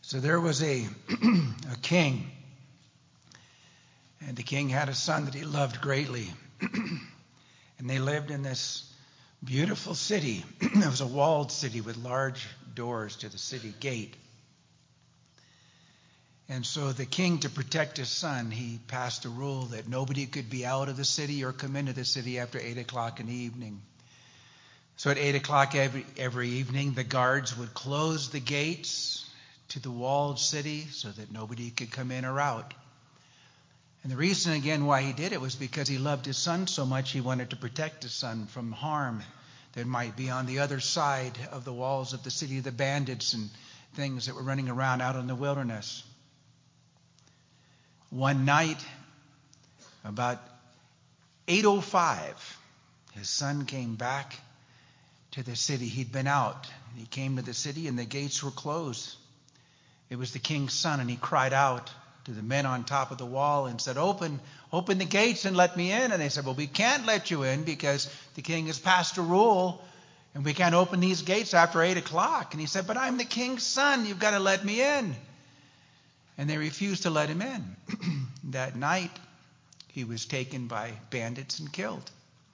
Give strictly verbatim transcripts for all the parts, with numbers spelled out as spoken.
So there was a, a king, and the king had a son that he loved greatly. And they lived in this beautiful city. It was a walled city with large doors to the city gate. And so the king, to protect his son, he passed a rule that nobody could be out of the city or come into the city after eight o'clock in the evening. So at eight o'clock every, every evening, the guards would close the gates to the walled city so that nobody could come in or out. And the reason, again, why he did it was because he loved his son so much he wanted to protect his son from harm that might be on the other side of the walls of the city, the bandits and things that were running around out in the wilderness. One night, about eight oh five, his son came back to the city. He'd been out. He came to the city and the gates were closed. It was the king's son, and he cried out to the men on top of the wall and said, open, open the gates and let me in. And they said, well, we can't let you in because the king has passed a rule and we can't open these gates after eight o'clock. And he said, but I'm the king's son. You've got to let me in. And they refused to let him in. That night, he was taken by bandits and killed.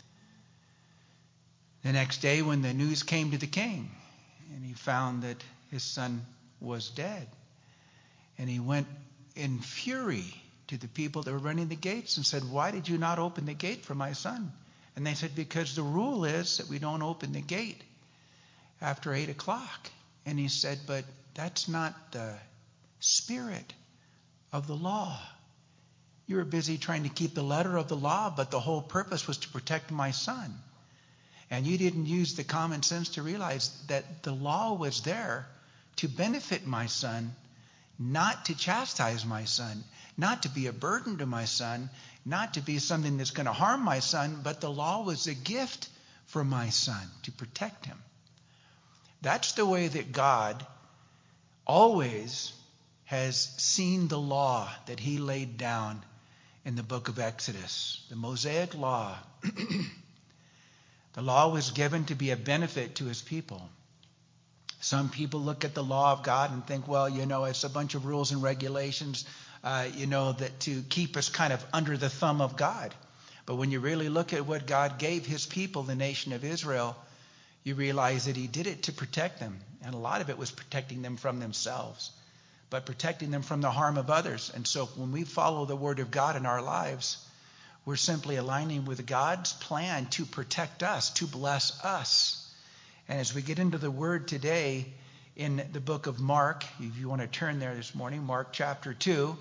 The next day, when the news came to the king, and he found that his son was dead, and he went in fury to the people that were running the gates and said, why did you not open the gate for my son? And they said, because the rule is that we don't open the gate after eight o'clock. And he said, but that's not the spirit of the law. You were busy trying to keep the letter of the law, but the whole purpose was to protect my son. And you didn't use the common sense to realize that the law was there to benefit my son, not to chastise my son, not to be a burden to my son, not to be something that's going to harm my son, but the law was a gift for my son to protect him. That's the way that God always has seen the law that he laid down in the book of Exodus, the Mosaic law. The law was given to be a benefit to his people. Some people look at the law of God and think, well, you know, it's a bunch of rules and regulations, uh, you know, that to keep us kind of under the thumb of God. But when you really look at what God gave his people, the nation of Israel, you realize that he did it to protect them. And a lot of it was protecting them from themselves, but protecting them from the harm of others. And so when we follow the word of God in our lives, we're simply aligning with God's plan to protect us, to bless us. And as we get into the word today in the book of Mark, if you want to turn there this morning, Mark chapter two,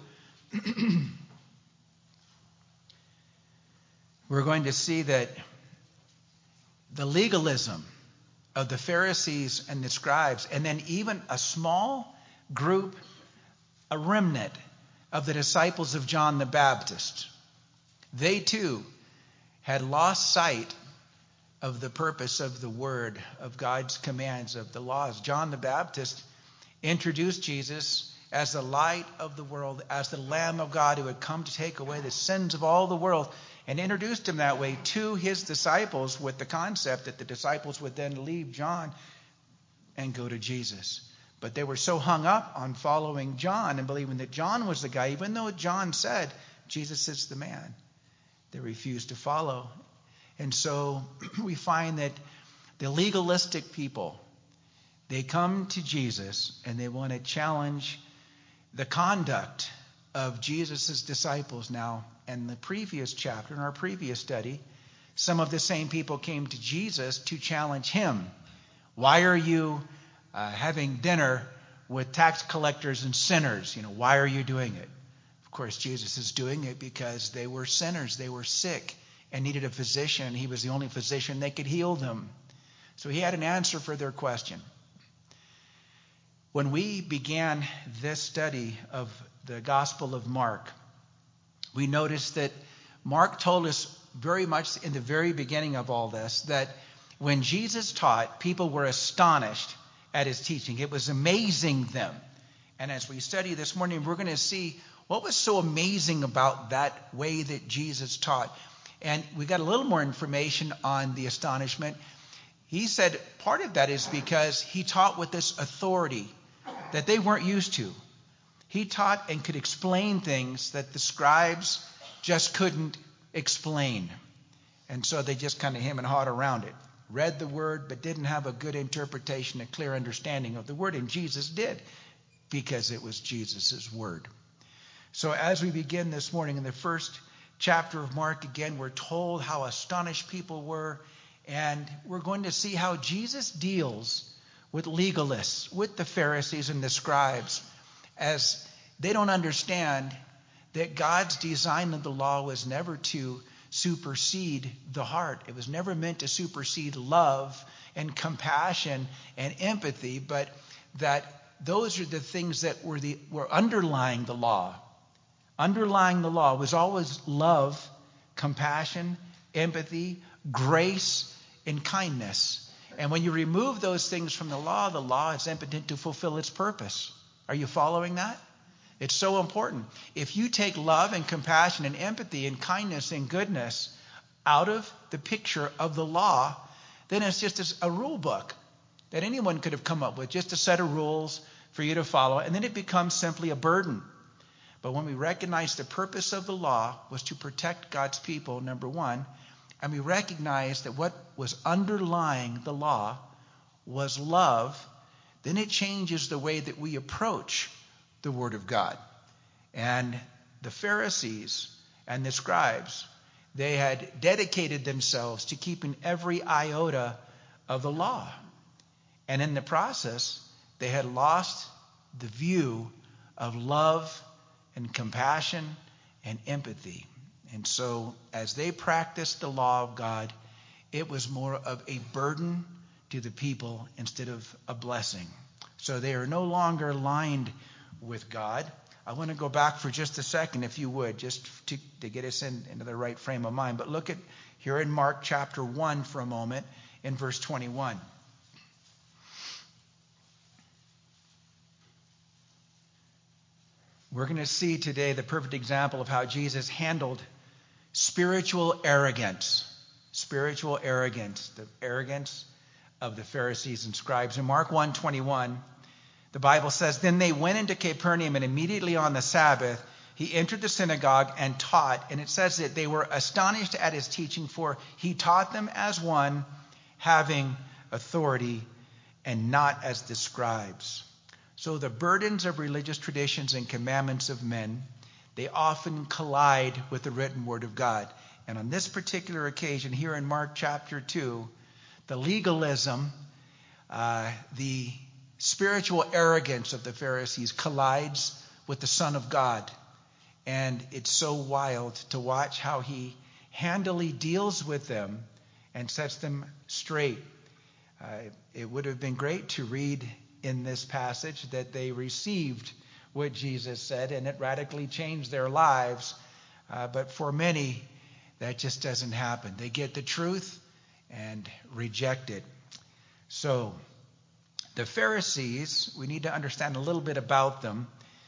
we're going to see that the legalism of the Pharisees and the scribes, and then even a small group, a remnant of the disciples of John the Baptist, they too had lost sight of the purpose of the word, of God's commands, of the laws. John the Baptist introduced Jesus as the light of the world, as the Lamb of God who had come to take away the sins of all the world, and introduced him that way to his disciples with the concept that the disciples would then leave John and go to Jesus. But they were so hung up on following John and believing that John was the guy, even though John said, Jesus is the man. They refused to follow. And so we find that the legalistic people, they come to Jesus and they want to challenge the conduct of Jesus' disciples. Now, in the previous chapter, in our previous study, some of the same people came to Jesus to challenge him. Why are you uh, having dinner with tax collectors and sinners? You know, why are you doing it? Of course, Jesus is doing it because they were sinners. They were sick and needed a physician. He was the only physician that could heal them. So he had an answer for their question. When we began this study of the Gospel of Mark, we noticed that Mark told us very much in the very beginning of all this that when Jesus taught, people were astonished at his teaching. It was amazing them. And as we study this morning, we're going to see what was so amazing about that way that Jesus taught. And we got a little more information on the astonishment. He said part of that is because he taught with this authority that they weren't used to. He taught and could explain things that the scribes just couldn't explain. And so they just kind of hem and hawed around it. Read the word, but didn't have a good interpretation, a clear understanding of the word. And Jesus did, because it was Jesus' word. So as we begin this morning in the first chapter of Mark, again, we're told how astonished people were. And we're going to see how Jesus deals with legalists, with the Pharisees and the scribes, as they don't understand that God's design of the law was never to supersede the heart. It was never meant to supersede love and compassion and empathy, but that those are the things that were the were underlying the law. Underlying the law was always love, compassion, empathy, grace, and kindness. And when you remove those things from the law, the law is impotent to fulfill its purpose. Are you following that? It's so important. If you take love and compassion and empathy and kindness and goodness out of the picture of the law, then it's just a rule book that anyone could have come up with, just a set of rules for you to follow, and then it becomes simply a burden. But when we recognize the purpose of the law was to protect God's people, number one, and we recognize that what was underlying the law was love, then it changes the way that we approach the Word of God. And the Pharisees and the scribes, they had dedicated themselves to keeping every iota of the law. And in the process, they had lost the view of love and compassion and empathy. And so as they practiced the law of God, it was more of a burden to the people instead of a blessing. So they are no longer aligned with God. I want to go back for just a second, if you would, just to, to get us in, into the right frame of mind. But look at here in Mark chapter one for a moment, in verse twenty-one. We're going to see today the perfect example of how Jesus handled spiritual arrogance. Spiritual arrogance. The arrogance of the Pharisees and scribes. In Mark one twenty-one, the Bible says, "Then they went into Capernaum, and immediately on the Sabbath, he entered the synagogue and taught." And it says that they were astonished at his teaching, for he taught them as one having authority and not as the scribes. So the burdens of religious traditions and commandments of men, they often collide with the written word of God. And on this particular occasion, here in Mark chapter two, the legalism, uh, the spiritual arrogance of the Pharisees collides with the Son of God. And it's so wild to watch how he handily deals with them and sets them straight. Uh, it would have been great to read in this passage that they received what Jesus said and it radically changed their lives. Uh, but for many, that just doesn't happen. They get the truth and reject it. So the Pharisees, we need to understand a little bit about them.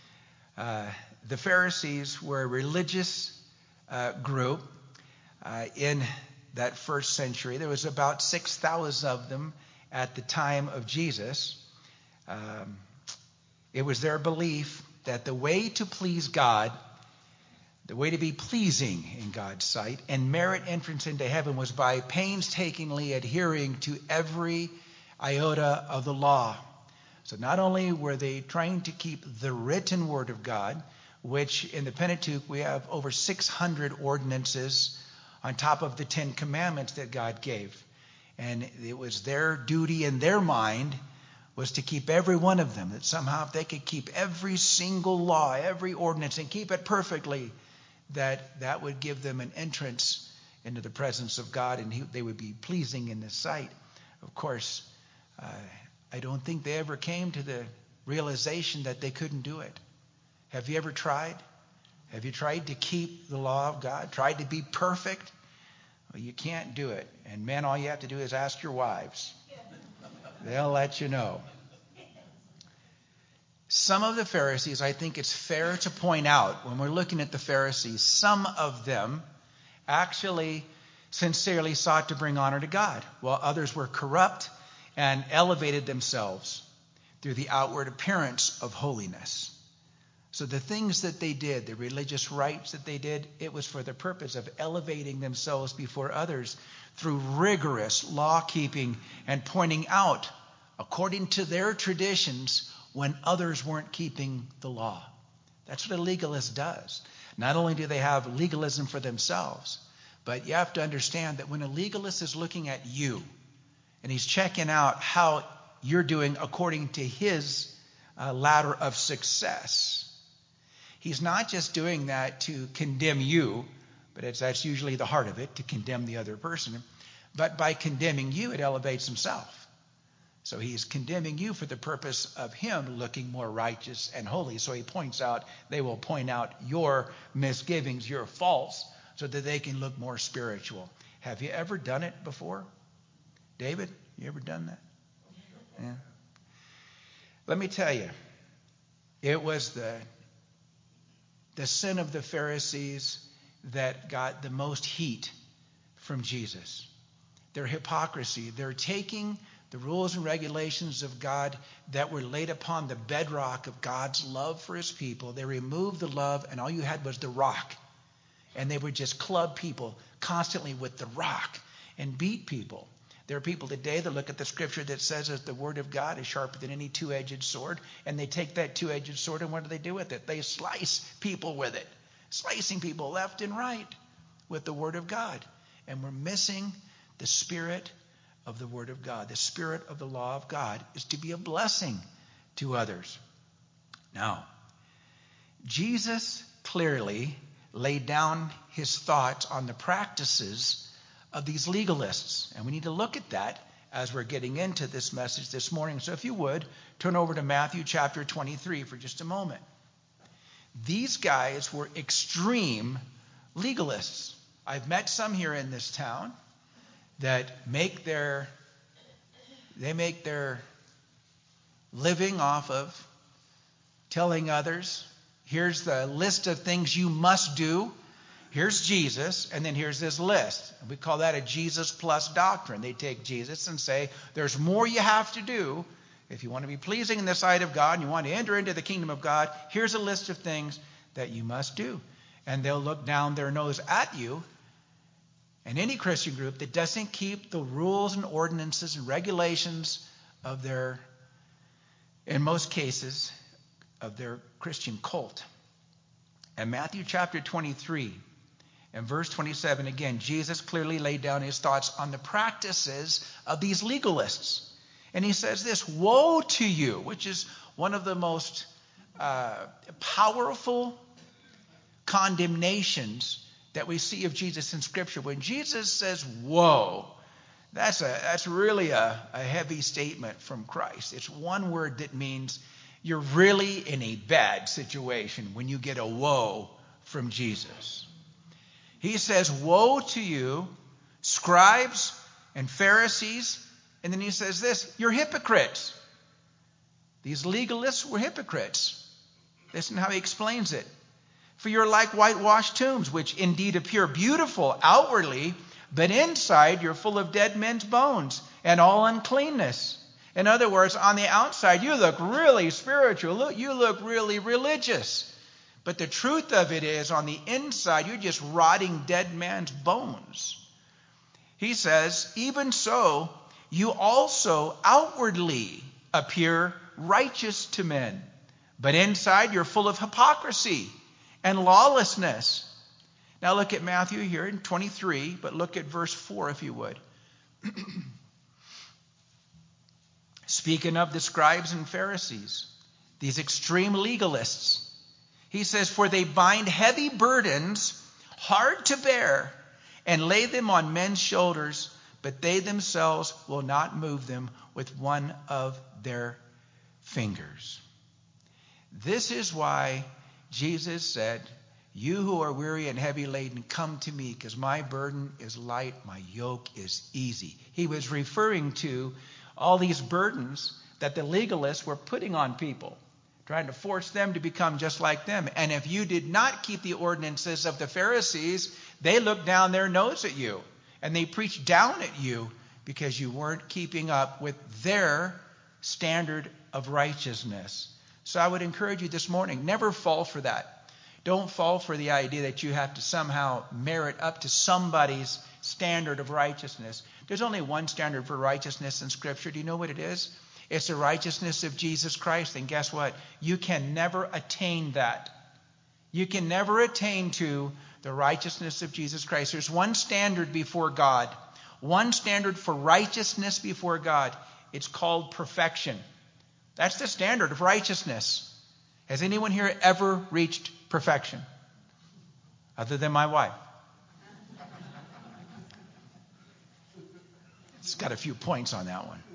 Uh, the Pharisees were a religious uh, group uh, in that first century. There was about six thousand of them at the time of Jesus. Um, it was their belief that the way to please God, the way to be pleasing in God's sight and merit entrance into heaven was by painstakingly adhering to every iota of the law. So not only were they trying to keep the written word of God, which in the Pentateuch we have over six hundred ordinances on top of the Ten Commandments that God gave. And it was their duty in their mind was to keep every one of them, that somehow if they could keep every single law, every ordinance, and keep it perfectly, that that would give them an entrance into the presence of God, and he, they would be pleasing in His sight. Of course, uh, I don't think they ever came to the realization that they couldn't do it. Have you ever tried? Have you tried to keep the law of God? Tried to be perfect? Well, you can't do it. And men, all you have to do is ask your wives. They'll let you know. Some of the Pharisees, I think it's fair to point out, when we're looking at the Pharisees, some of them actually sincerely sought to bring honor to God, while others were corrupt and elevated themselves through the outward appearance of holiness. So the things that they did, the religious rites that they did, it was for the purpose of elevating themselves before others through rigorous law-keeping and pointing out, according to their traditions, when others weren't keeping the law. That's what a legalist does. Not only do they have legalism for themselves, but you have to understand that when a legalist is looking at you and he's checking out how you're doing according to his uh, ladder of success, he's not just doing that to condemn you, but it's, that's usually the heart of it, to condemn the other person. But by condemning you, it elevates himself. So he's condemning you for the purpose of him looking more righteous and holy. So he points out, they will point out your misgivings, your faults, so that they can look more spiritual. Have you ever done it before? David, you ever done that? Yeah. Let me tell you, it was the the sin of the Pharisees that got the most heat from Jesus. Their hypocrisy. They're taking the rules and regulations of God that were laid upon the bedrock of God's love for his people. They removed the love, and all you had was the rock. And they would just club people constantly with the rock and beat people. There are people today that look at the scripture that says that the word of God is sharper than any two-edged sword, and they take that two-edged sword, and what do they do with it? They slice people with it, slicing people left and right with the word of God. And we're missing the spirit of the word of God. The spirit of the law of God is to be a blessing to others. Now, Jesus clearly laid down his thoughts on the practices of these legalists. And we need to look at that as we're getting into this message this morning. So if you would, turn over to Matthew chapter twenty-three for just a moment. These guys were extreme legalists. I've met some here in this town that make their they make their living off of telling others, here's the list of things you must do. Here's Jesus, and then here's this list. We call that a Jesus plus doctrine. They take Jesus and say, there's more you have to do. If you want to be pleasing in the sight of God and you want to enter into the kingdom of God, here's a list of things that you must do. And they'll look down their nose at you. And any Christian group that doesn't keep the rules and ordinances and regulations of their, in most cases, of their Christian cult. And Matthew chapter twenty-three, and verse twenty-seven, again, Jesus clearly laid down his thoughts on the practices of these legalists. And he says this, woe to you, which is one of the most uh, powerful condemnations that we see of Jesus in Scripture. When Jesus says, woe, that's, a, that's really a, a heavy statement from Christ. It's one word that means you're really in a bad situation when you get a woe from Jesus. He says, woe to you, scribes and Pharisees. And then he says this, you're hypocrites. These legalists were hypocrites. Listen how he explains it. For you're like whitewashed tombs, which indeed appear beautiful outwardly, but inside you're full of dead men's bones and all uncleanness. In other words, on the outside, you look really spiritual. You look really religious. But the truth of it is, on the inside, you're just rotting dead man's bones. He says, even so, you also outwardly appear righteous to men. But inside, you're full of hypocrisy and lawlessness. Now look at Matthew here in twenty-three, but look at verse four if you would. Speaking of the scribes and Pharisees, these extreme legalists, he says, for they bind heavy burdens, hard to bear, and lay them on men's shoulders, but they themselves will not move them with one of their fingers. This is why Jesus said, you who are weary and heavy laden, come to me, because my burden is light, my yoke is easy. He was referring to all these burdens that the legalists were putting on people, trying to force them to become just like them. And if you did not keep the ordinances of the Pharisees, they looked down their nose at you, and they preached down at you because you weren't keeping up with their standard of righteousness. So I would encourage you this morning, never fall for that. Don't fall for the idea that you have to somehow merit up to somebody's standard of righteousness. There's only one standard for righteousness in Scripture. Do you know what it is? It's the righteousness of Jesus Christ. And guess what? You can never attain that. You can never attain to the righteousness of Jesus Christ. There's one standard before God. One standard for righteousness before God. It's called perfection. That's the standard of righteousness. Has anyone here ever reached perfection? Other than my wife. It's got a few points on that one.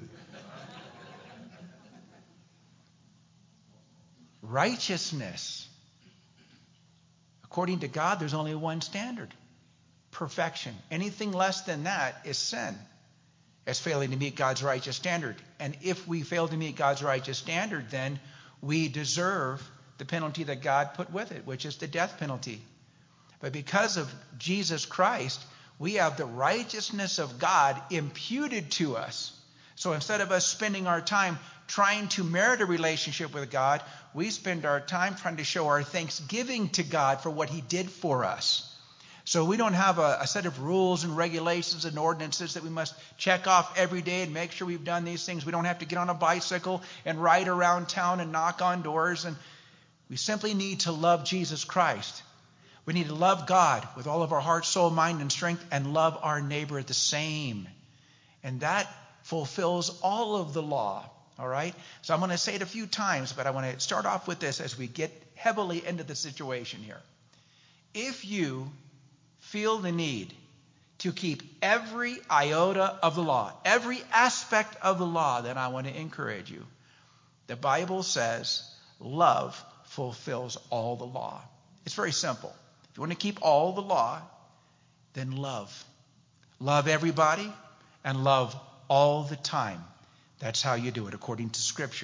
Righteousness. According to God, there's only one standard. Perfection. Anything less than that is sin. It's failing to meet God's righteous standard. And if we fail to meet God's righteous standard, then we deserve the penalty that God put with it, which is the death penalty. But because of Jesus Christ, we have the righteousness of God imputed to us. So instead of us spending our time trying to merit a relationship with God, we spend our time trying to show our thanksgiving to God for what He did for us. So we don't have a, a set of rules and regulations and ordinances that we must check off every day and make sure we've done these things. We don't have to get on a bicycle and ride around town and knock on doors. And we simply need to love Jesus Christ. We need to love God with all of our heart, soul, mind, and strength, and love our neighbor the same. And that fulfills all of the law. All right? So I'm going to say it a few times, but I want to start off with this as we get heavily into the situation here. If you feel the need to keep every iota of the law, every aspect of the law, then I want to encourage you. The Bible says love fulfills all the law. It's very simple. If you want to keep all the law, then love. Love everybody and love all the time. That's how you do it according to Scripture.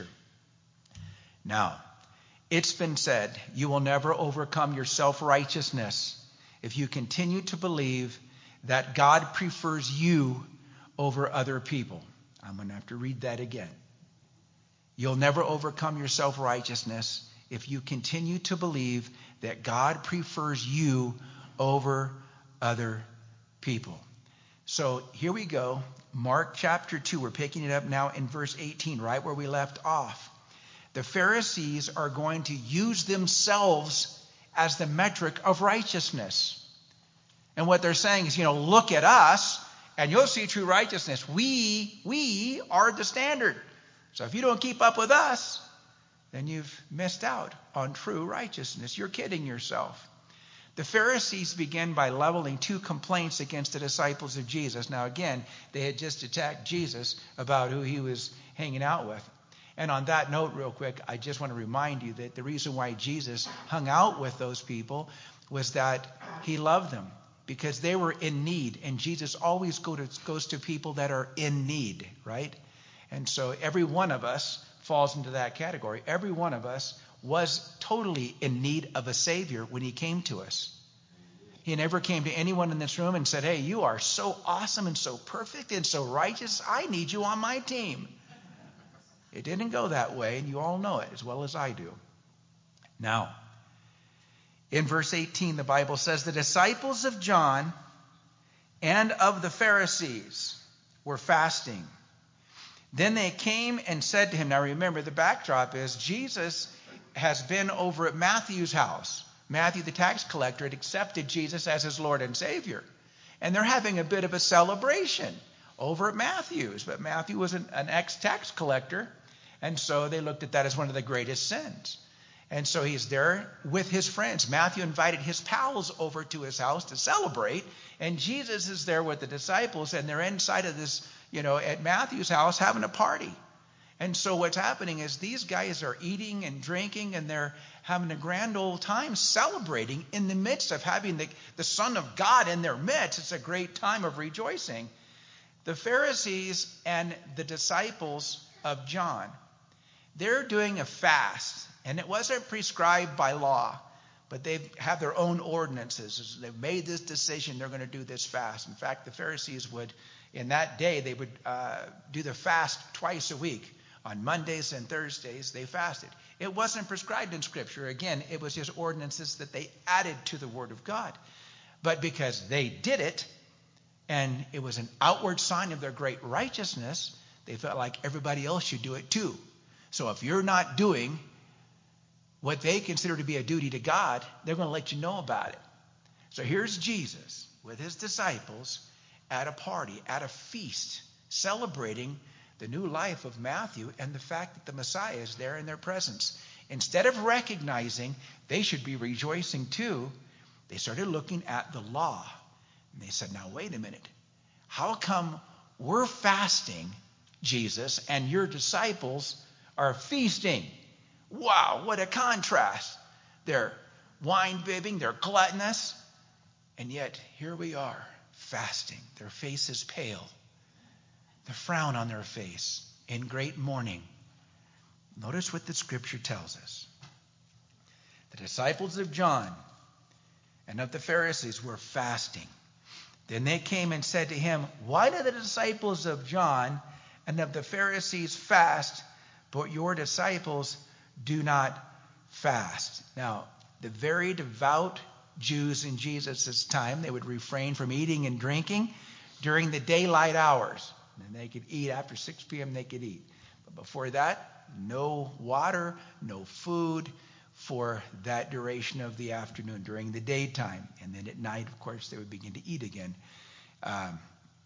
Now, it's been said, you will never overcome your self-righteousness if you continue to believe that God prefers you over other people. I'm going to have to read that again. You'll never overcome your self-righteousness if you continue to believe that God prefers you over other people. So here we go. Mark chapter two. We're picking it up now in verse eighteen, right where we left off. The Pharisees are going to use themselves as the metric of righteousness. And what they're saying is, you know, look at us and you'll see true righteousness. We, we are the standard. So if you don't keep up with us, then you've missed out on true righteousness. You're kidding yourself. The Pharisees began by leveling two complaints against the disciples of Jesus. Now again, they had just attacked Jesus about who he was hanging out with. And on that note, real quick, I just want to remind you that the reason why Jesus hung out with those people was that he loved them because they were in need. And Jesus always go to, goes to people that are in need, right? And so every one of us falls into that category. Every one of us was totally in need of a Savior when he came to us. He never came to anyone in this room and said, hey, you are so awesome and so perfect and so righteous. I need you on my team. It didn't go that way, and you all know it as well as I do. Now, in verse eighteen, the Bible says, the disciples of John and of the Pharisees were fasting. Then they came and said to him, now remember, the backdrop is Jesus has been over at Matthew's house. Matthew, the tax collector, had accepted Jesus as his Lord and Savior. And they're having a bit of a celebration over at Matthew's. But Matthew was an, an ex-tax collector, and so they looked at that as one of the greatest sins. And so he's there with his friends. Matthew invited his pals over to his house to celebrate, and Jesus is there with the disciples, and they're inside of this, you know, at Matthew's house having a party. And so what's happening is these guys are eating and drinking, and they're having a grand old time celebrating in the midst of having the, the Son of God in their midst. It's a great time of rejoicing. The Pharisees and the disciples of John, they're doing a fast. And it wasn't prescribed by law, but they have their own ordinances. They've made this decision, they're going to do this fast. In fact, the Pharisees would, in that day, they would uh, do the fast twice a week. On Mondays and Thursdays, they fasted. It wasn't prescribed in Scripture. Again, it was just ordinances that they added to the Word of God. But because they did it, and it was an outward sign of their great righteousness, they felt like everybody else should do it too. So if you're not doing what they consider to be a duty to God, they're going to let you know about it. So here's Jesus with his disciples at a party, at a feast, celebrating the new life of Matthew and the fact that the Messiah is there in their presence. Instead of recognizing they should be rejoicing too, they started looking at the law. And they said, now wait a minute. How come we're fasting, Jesus, and your disciples are feasting? Wow, what a contrast. They're wine-bibbing, they're gluttonous, and yet here we are, fasting. Their face is pale. The frown on their face in great mourning. Notice what the Scripture tells us. The disciples of John and of the Pharisees were fasting. Then they came and said to him, why do the disciples of John and of the Pharisees fast, but your disciples do not fast? Now, the very devout Jews in Jesus' time, they would refrain from eating and drinking during the daylight hours. And they could eat after six p.m. they could eat. But before that, no water, no food for that duration of the afternoon during the daytime. And then at night, of course, they would begin to eat again. Um,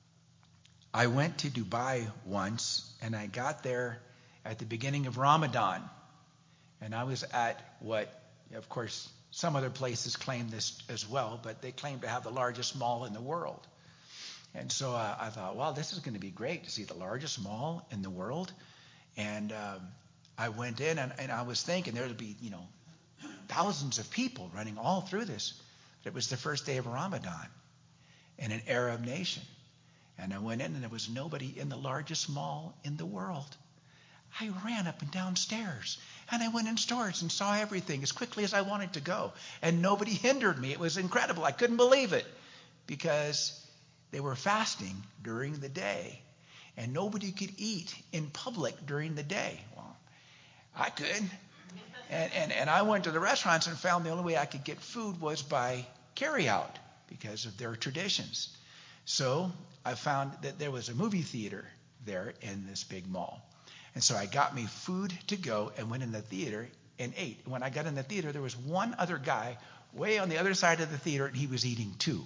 I went to Dubai once, and I got there at the beginning of Ramadan. And I was at what, of course, some other places claim this as well, but they claim to have the largest mall in the world. And so uh, I thought, well, this is going to be great to see the largest mall in the world. And um, I went in, and, and I was thinking there would be, you know, thousands of people running all through this. But it was the first day of Ramadan in an Arab nation. And I went in, and there was nobody in the largest mall in the world. I ran up and down stairs, and I went in stores and saw everything as quickly as I wanted to go. And nobody hindered me. It was incredible. I couldn't believe it because they were fasting during the day, and nobody could eat in public during the day. Well, I could. And, and, and I went to the restaurants and found the only way I could get food was by carry-out because of their traditions. So I found that there was a movie theater there in this big mall. And so I got me food to go and went in the theater and ate. When I got in the theater, there was one other guy way on the other side of the theater, and he was eating too.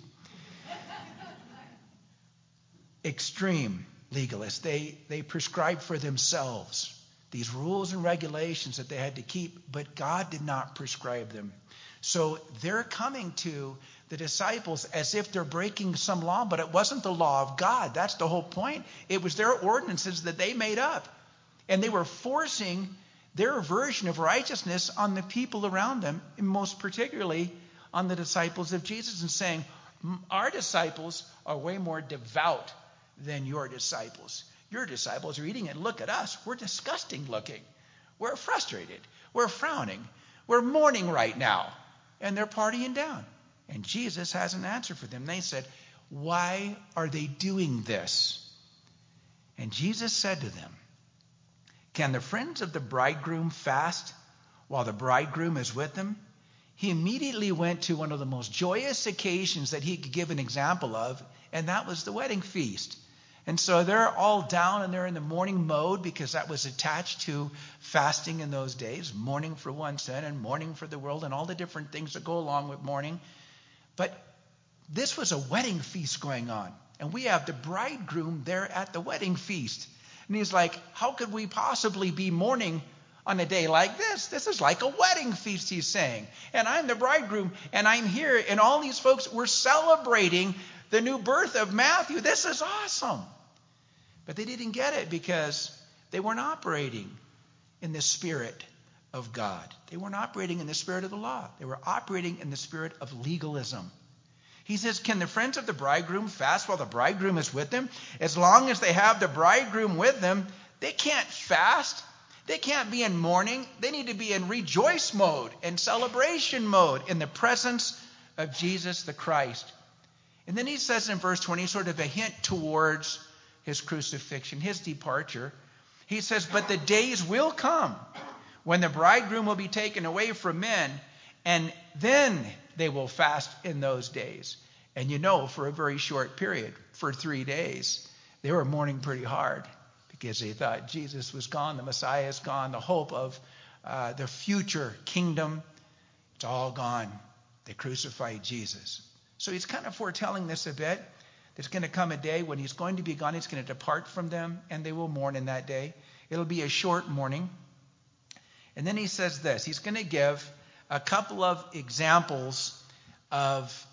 Extreme legalists. They, they prescribed for themselves these rules and regulations that they had to keep, but God did not prescribe them. So they're coming to the disciples as if they're breaking some law, but it wasn't the law of God. That's the whole point. It was their ordinances that they made up. And they were forcing their version of righteousness on the people around them, and most particularly on the disciples of Jesus, and saying, our disciples are way more devout than your disciples. Your disciples are eating, and look at us. We're disgusting looking. We're frustrated. We're frowning. We're mourning right now. And they're partying down. And Jesus has an answer for them. They said, why are they doing this? And Jesus said to them, can the friends of the bridegroom fast while the bridegroom is with them? He immediately went to one of the most joyous occasions that he could give an example of, and that was the wedding feast. And so they're all down and they're in the mourning mode because that was attached to fasting in those days, mourning for one's sin and mourning for the world and all the different things that go along with mourning. But this was a wedding feast going on, and we have the bridegroom there at the wedding feast. And he's like, how could we possibly be mourning on a day like this? This is like a wedding feast, he's saying. And I'm the bridegroom, and I'm here, and all these folks, we're celebrating the new birth of Matthew. This is awesome. But they didn't get it because they weren't operating in the Spirit of God. They weren't operating in the spirit of the law. They were operating in the spirit of legalism. He says, can the friends of the bridegroom fast while the bridegroom is with them? As long as they have the bridegroom with them, they can't fast. They can't be in mourning. They need to be in rejoice mode and celebration mode in the presence of Jesus the Christ. And then he says in verse twenty, sort of a hint towards his crucifixion, his departure. He says, but the days will come when the bridegroom will be taken away from men, and then they will fast in those days. And you know, for a very short period, for three days, they were mourning pretty hard because they thought Jesus was gone, the Messiah is gone, the hope of uh, the future kingdom, it's all gone. They crucified Jesus. So he's kind of foretelling this a bit. There's going to come a day when he's going to be gone. He's going to depart from them, and they will mourn in that day. It'll be a short mourning. And then he says this. He's going to give a couple of examples of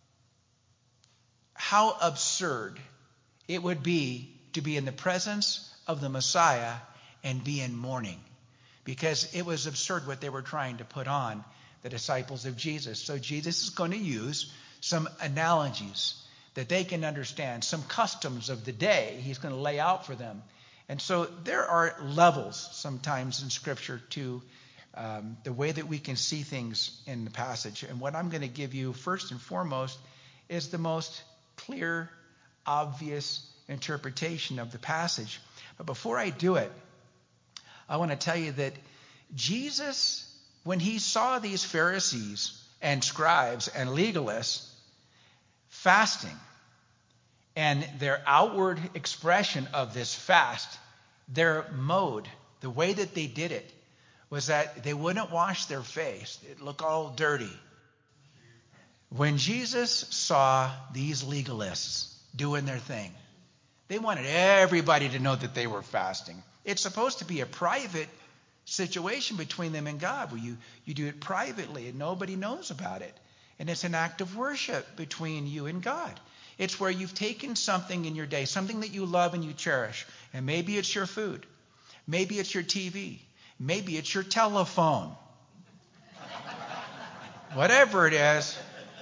how absurd it would be to be in the presence of the Messiah and be in mourning. Because it was absurd what they were trying to put on the disciples of Jesus. So Jesus is going to use some analogies that they can understand, some customs of the day he's going to lay out for them. And so there are levels sometimes in Scripture to um, the way that we can see things in the passage. And what I'm going to give you first and foremost is the most clear, obvious interpretation of the passage. But before I do it, I want to tell you that Jesus, when he saw these Pharisees and scribes and legalists fasting, and their outward expression of this fast, their mode, the way that they did it, was that they wouldn't wash their face. It'd look all dirty. When Jesus saw these legalists doing their thing, they wanted everybody to know that they were fasting. It's supposed to be a private situation between them and God, where you, you do it privately and nobody knows about it. And it's an act of worship between you and God. It's where you've taken something in your day, something that you love and you cherish. And maybe it's your food. Maybe it's your T V. Maybe it's your telephone. Whatever it is,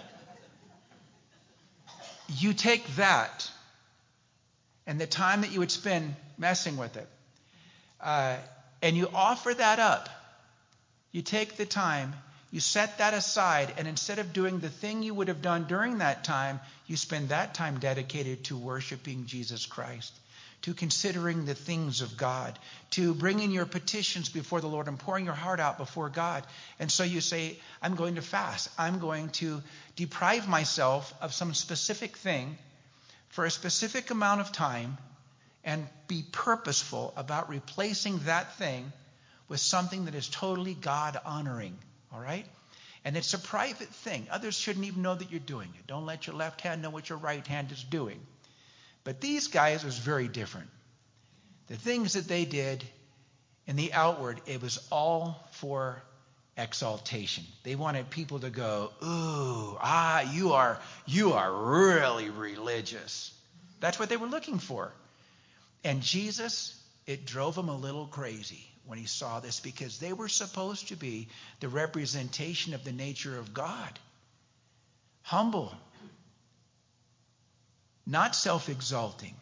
you take that and the time that you would spend messing with it, uh, and you offer that up. You take the time, you set that aside, and instead of doing the thing you would have done during that time, you spend that time dedicated to worshiping Jesus Christ, to considering the things of God, to bringing your petitions before the Lord and pouring your heart out before God. And so you say, I'm going to fast. I'm going to deprive myself of some specific thing for a specific amount of time and be purposeful about replacing that thing with something that is totally God-honoring. All right? And it's a private thing. Others shouldn't even know that you're doing it. Don't let your left hand know what your right hand is doing. But these guys was very different. The things that they did in the outward, it was all for exaltation. They wanted people to go, ooh, ah, you are, you are really religious. That's what they were looking for. And Jesus, it drove him a little crazy when he saw this, because they were supposed to be the representation of the nature of God. Humble. Not self-exalting.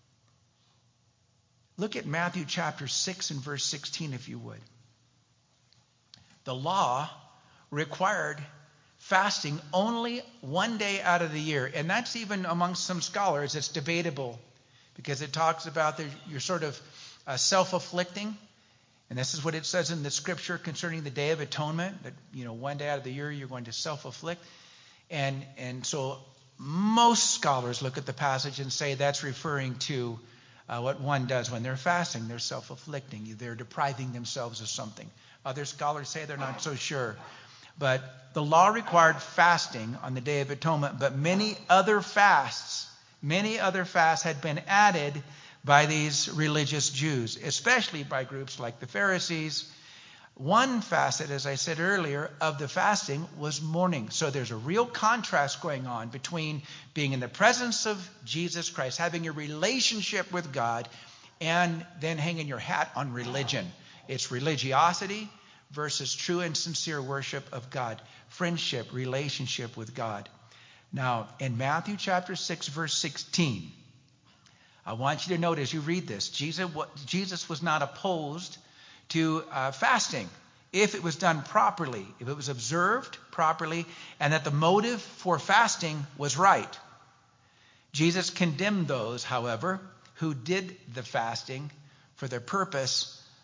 Look at Matthew chapter six and verse sixteen, if you would. The law required fasting only one day out of the year. And that's even amongst some scholars, it's debatable, because it talks about the, you're sort of uh, self-afflicting. And this is what it says in the scripture concerning the Day of Atonement, that, you know, one day out of the year you're going to self-afflict. And, and so most scholars look at the passage and say that's referring to uh, what one does when they're fasting. They're self-afflicting. They're depriving themselves of something. Other scholars say they're not so sure. But the law required fasting on the Day of Atonement, but many other fasts, many other fasts had been added by these religious Jews, especially by groups like the Pharisees. One facet, as I said earlier, of the fasting was mourning. So there's a real contrast going on between being in the presence of Jesus Christ, having a relationship with God, and then hanging your hat on religion. It's religiosity versus true and sincere worship of God, friendship, relationship with God. Now, in Matthew chapter six, verse sixteen, I want you to note as you read this, Jesus, Jesus was not opposed to uh, fasting if it was done properly, if it was observed properly, and that the motive for fasting was right. Jesus condemned those, however, who did the fasting for the purpose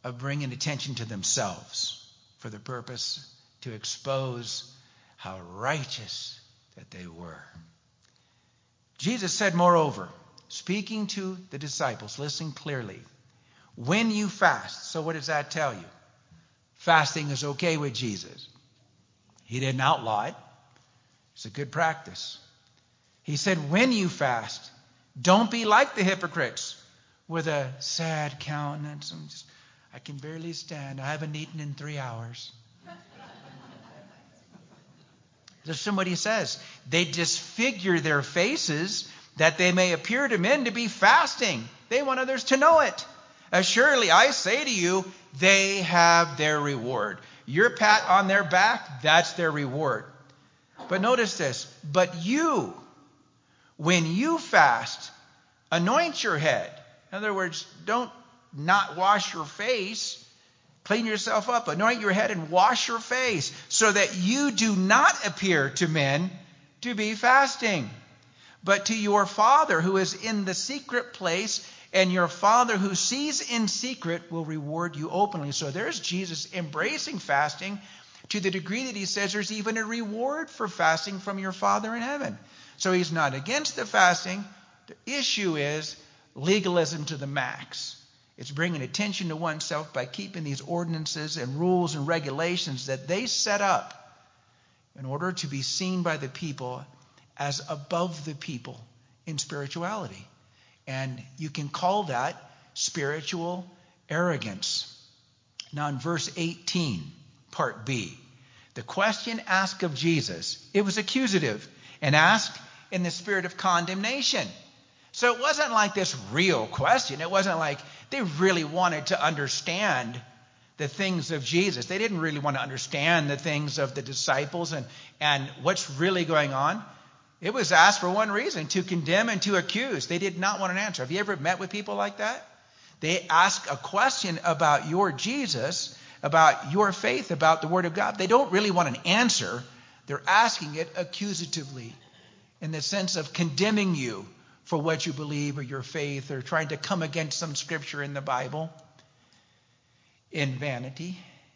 of bringing attention to themselves for the purpose to expose how righteous that they were. Jesus said, moreover, speaking to the disciples, listen clearly, when you fast. So what does that tell you? Fasting is okay with Jesus. He didn't outlaw it. It's a good practice. He said, when you fast, don't be like the hypocrites with a sad countenance. I'm just, I can barely stand. I haven't eaten in three hours. There's somebody says, they disfigure their faces that they may appear to men to be fasting. They want others to know it. Surely I say to you, they have their reward. Your pat on their back, that's their reward. But notice this, but you, when you fast, anoint your head. In other words, don't not wash your face. Clean yourself up, anoint your head and wash your face so that you do not appear to men to be fasting, but to your Father who is in the secret place, and your Father who sees in secret will reward you openly. So there's Jesus embracing fasting to the degree that he says there's even a reward for fasting from your Father in heaven. So he's not against the fasting. The issue is legalism to the max. It's bringing attention to oneself by keeping these ordinances and rules and regulations that they set up in order to be seen by the people as above the people in spirituality. And you can call that spiritual arrogance. Now in verse eighteen, part B, the question asked of Jesus, it was accusative and asked in the spirit of condemnation. So it wasn't like this real question. It wasn't like they really wanted to understand the things of Jesus. They didn't really want to understand the things of the disciples and, and what's really going on. It was asked for one reason, to condemn and to accuse. They did not want an answer. Have you ever met with people like that? They ask a question about your Jesus, about your faith, about the Word of God. They don't really want an answer. They're asking it accusatively in the sense of condemning you for what you believe or your faith, or trying to come against some scripture in the Bible in vanity.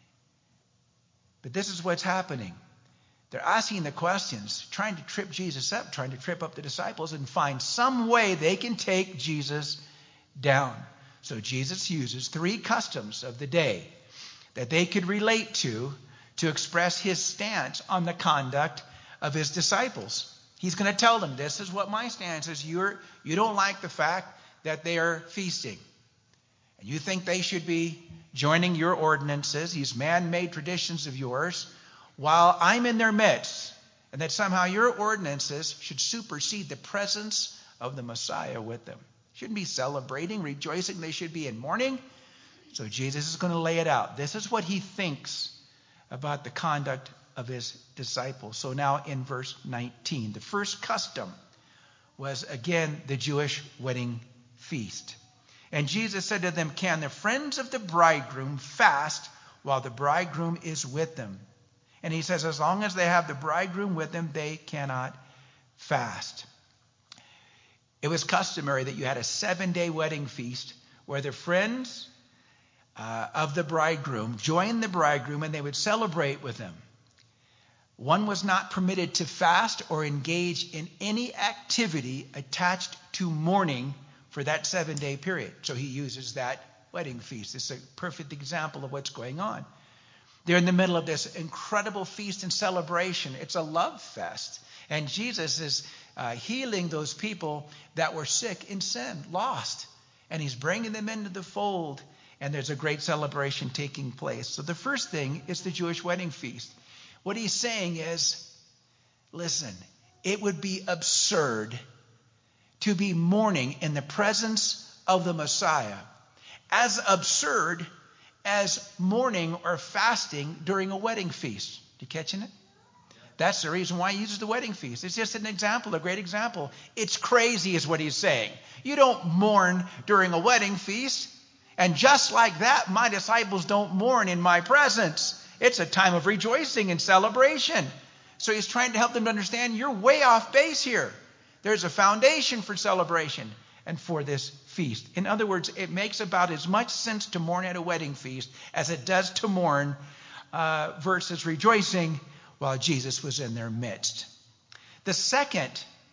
But this is what's happening. They're asking the questions, trying to trip Jesus up, trying to trip up the disciples and find some way they can take Jesus down. So Jesus uses three customs of the day that they could relate to to express his stance on the conduct of his disciples. He's going to tell them, this is what my stance is. You're, you don't like the fact that they are feasting. And you think they should be joining your ordinances, these man-made traditions of yours, while I'm in their midst. And that somehow your ordinances should supersede the presence of the Messiah with them. Shouldn't be celebrating, rejoicing. They should be in mourning. So Jesus is going to lay it out. This is what he thinks about the conduct of his disciples. So now in verse nineteen, the first custom was again the Jewish wedding feast. And Jesus said to them, can the friends of the bridegroom fast while the bridegroom is with them? And he says, as long as they have the bridegroom with them, they cannot fast. It was customary that you had a seven-day wedding feast where the friends uh, of the bridegroom joined the bridegroom and they would celebrate with him. One was not permitted to fast or engage in any activity attached to mourning for that seven-day period. So he uses that wedding feast. It's a perfect example of what's going on. They're in the middle of this incredible feast and celebration. It's a love fest. And Jesus is uh, healing those people that were sick in sin, lost. And he's bringing them into the fold. And there's a great celebration taking place. So the first thing is the Jewish wedding feast. What he's saying is, listen, it would be absurd to be mourning in the presence of the Messiah. As absurd as mourning or fasting during a wedding feast. You catching it? That's the reason why he uses the wedding feast. It's just an example, a great example. It's crazy is what he's saying. You don't mourn during a wedding feast. And just like that, my disciples don't mourn in my presence. It's a time of rejoicing and celebration. So he's trying to help them to understand you're way off base here. There's a foundation for celebration and for this feast. In other words, it makes about as much sense to mourn at a wedding feast as it does to mourn uh, versus rejoicing while Jesus was in their midst. The second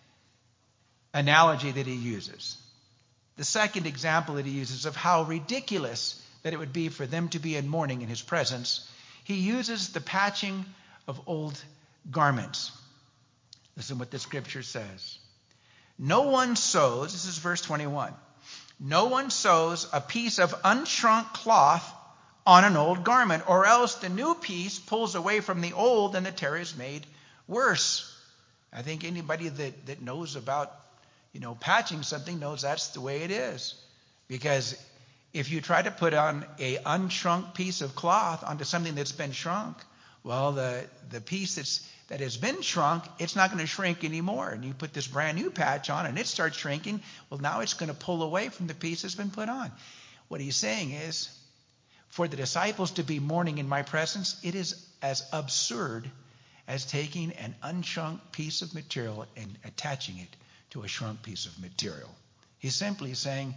analogy that he uses, the second example that he uses of how ridiculous that it would be for them to be in mourning in his presence, he uses the patching of old garments. Listen what the scripture says. No one sews, this is verse twenty-one, no one sews a piece of unshrunk cloth on an old garment, or else the new piece pulls away from the old and the tear is made worse. I think anybody that, that knows about, you know, patching something knows that's the way it is. Because if you try to put on a unshrunk piece of cloth onto something that's been shrunk, well, the, the piece that's that has been shrunk, it's not going to shrink anymore. And you put this brand new patch on and it starts shrinking. Well, now it's going to pull away from the piece that's been put on. What he's saying is, for the disciples to be mourning in my presence, it is as absurd as taking an unshrunk piece of material and attaching it to a shrunk piece of material. He's simply saying,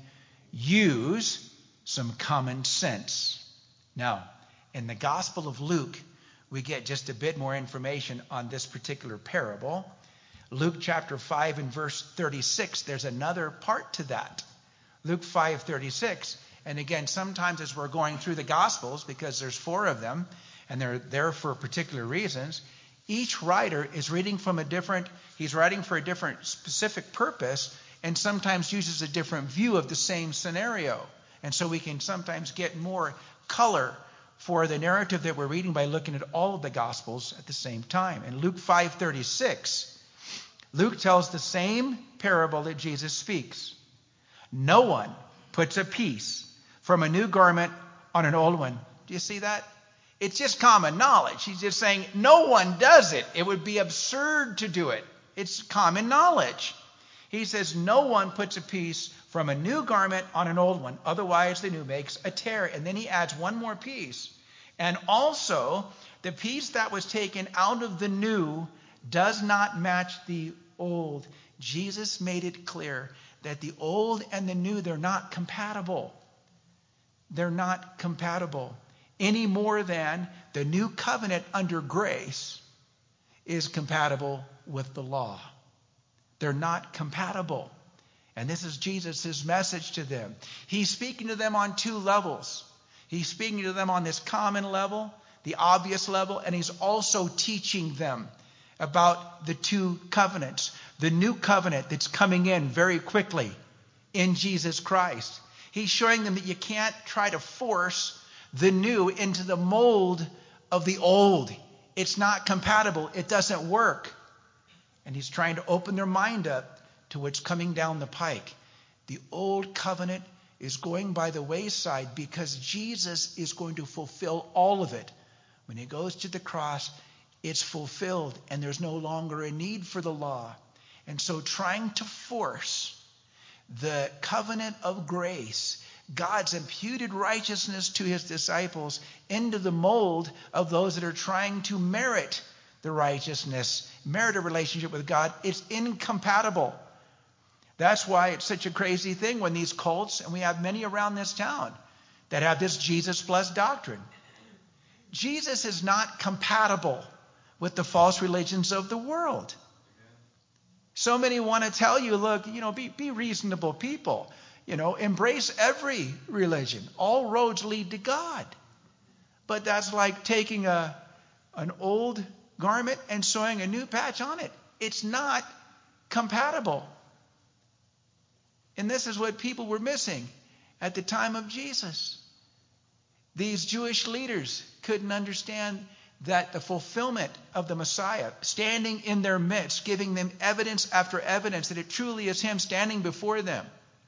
use some common sense. Now, in the Gospel of Luke, we get just a bit more information on this particular parable. Luke chapter five and verse thirty-six, there's another part to that. Luke five thirty-six. And again, sometimes as we're going through the Gospels, because there's four of them, and they're there for particular reasons, each writer is reading from a different, he's writing for a different specific purpose, and sometimes uses a different view of the same scenario. And so we can sometimes get more color for the narrative that we're reading by looking at all of the Gospels at the same time. In Luke five thirty-six, Luke tells the same parable that Jesus speaks. No one puts a piece from a new garment on an old one. Do you see that? It's just common knowledge. He's just saying no one does it. It would be absurd to do it. It's common knowledge. He says no one puts a piece from a new garment on an old one. Otherwise, the new makes a tear. And then he adds one more piece. And also, the piece that was taken out of the new does not match the old. Jesus made it clear that the old and the new, they're not compatible. They're not compatible any more than the new covenant under grace is compatible with the law. They're not compatible. And this is Jesus' message to them. He's speaking to them on two levels. He's speaking to them on this common level, the obvious level, and he's also teaching them about the two covenants. The new covenant that's coming in very quickly in Jesus Christ. He's showing them that you can't try to force the new into the mold of the old. It's not compatible. It doesn't work. And he's trying to open their mind up to what's coming down the pike. The old covenant is going by the wayside because Jesus is going to fulfill all of it. When he goes to the cross, it's fulfilled and there's no longer a need for the law. And so trying to force the covenant of grace, God's imputed righteousness to his disciples, into the mold of those that are trying to merit the righteousness, merit a relationship with God, it's incompatible. That's why it's such a crazy thing when these cults, and we have many around this town, that have this Jesus plus doctrine. Jesus is not compatible with the false religions of the world. So many want to tell you, look, you know, be, be reasonable people. You know, embrace every religion. All roads lead to God. But that's like taking a an old garment and sewing a new patch on it. It's not compatible. And this is what people were missing at the time of Jesus. These Jewish leaders couldn't understand that the fulfillment of the Messiah, standing in their midst, giving them evidence after evidence that it truly is him standing before them.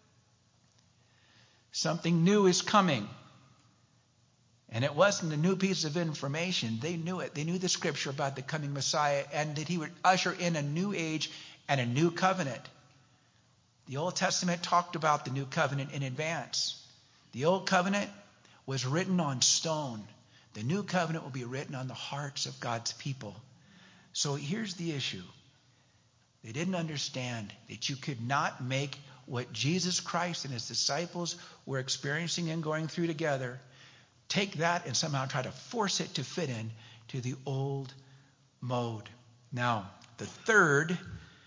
Something new is coming. And it wasn't a new piece of information. They knew it. They knew the scripture about the coming Messiah and that he would usher in a new age and a new covenant. The Old Testament talked about the new covenant in advance. The old covenant was written on stone. The new covenant will be written on the hearts of God's people. So here's the issue. They didn't understand that you could not make what Jesus Christ and his disciples were experiencing and going through together, take that and somehow try to force it to fit in to the old mode. Now, the third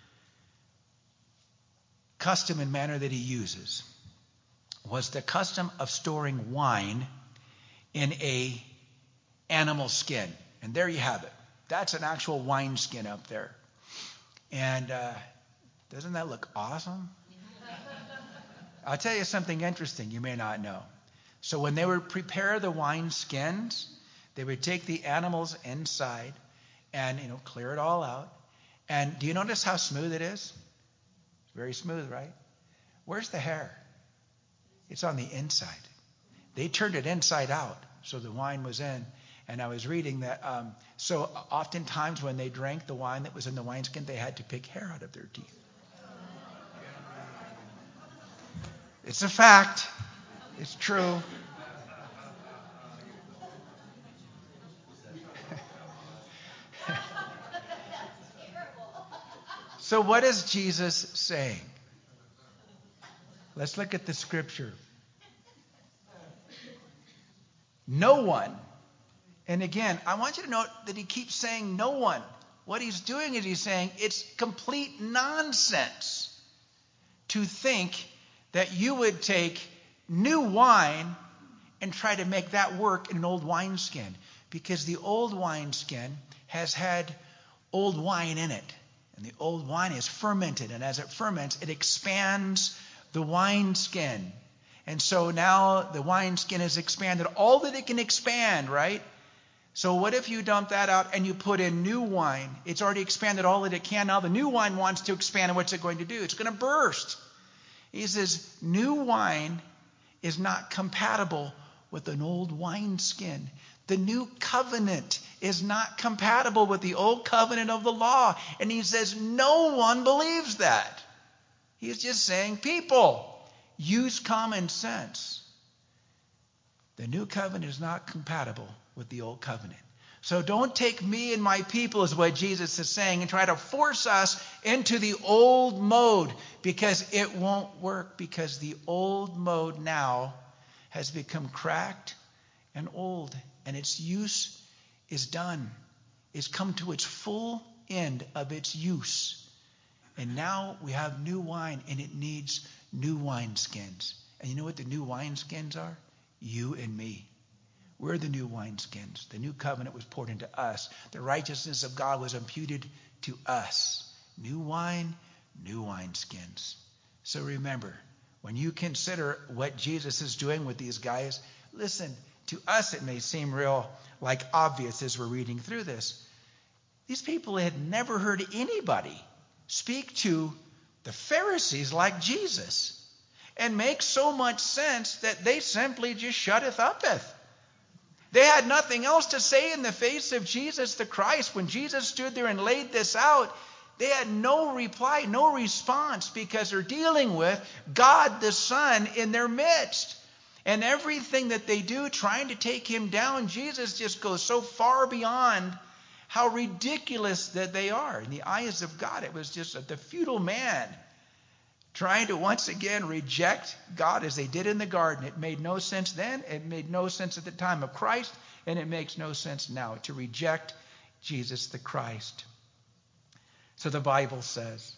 custom and manner that he uses was the custom of storing wine in a animal skin. And there you have it. That's an actual wine skin up there. And uh, doesn't that look awesome? I'll tell you something interesting you may not know. So when they would prepare the wine skins, they would take the animals inside and, you know, clear it all out. And do you notice how smooth it is? Very smooth, right? Where's the hair? It's on the inside. They turned it inside out, so the wine was in. And I was reading that, um, so oftentimes when they drank the wine that was in the wineskin, they had to pick hair out of their teeth. It's a fact. It's true. So what is Jesus saying? Let's look at the scripture. No one. And again, I want you to note that he keeps saying no one. What he's doing is he's saying it's complete nonsense to think that you would take new wine and try to make that work in an old wineskin, because the old wineskin has had old wine in it. And the old wine is fermented, and as it ferments, it expands the wineskin. And so now the wineskin is expanded all that it can expand, right? So what if you dump that out and you put in new wine? It's already expanded all that it can. Now the new wine wants to expand, and what's it going to do? It's going to burst. He says new wine is not compatible with an old wineskin. The new covenant is not compatible with the old covenant of the law. And he says no one believes that. He's just saying, people, use common sense. The new covenant is not compatible with the old covenant. So don't take me and my people, is what Jesus is saying, and try to force us into the old mode, because it won't work, because the old mode now has become cracked and old, and its use is done. It's come to its full end of its use. And now we have new wine, and it needs new wineskins. And you know what the new wineskins are? You and me. We're the new wineskins. The new covenant was poured into us. The righteousness of God was imputed to us. New wine, new wineskins. So remember, when you consider what Jesus is doing with these guys, listen, to us it may seem real, like obvious as we're reading through this. These people had never heard anybody speak to the Pharisees like Jesus, and make so much sense that they simply just shutteth uppeth. They had nothing else to say in the face of Jesus the Christ. When Jesus stood there and laid this out, they had no reply, no response, because they're dealing with God the Son in their midst. And everything that they do trying to take him down, Jesus just goes so far beyond how ridiculous that they are. In the eyes of God, it was just a, the futile man trying to once again reject God as they did in the garden. It made no sense then. It made no sense at the time of Christ. And it makes no sense now to reject Jesus the Christ. So the Bible says,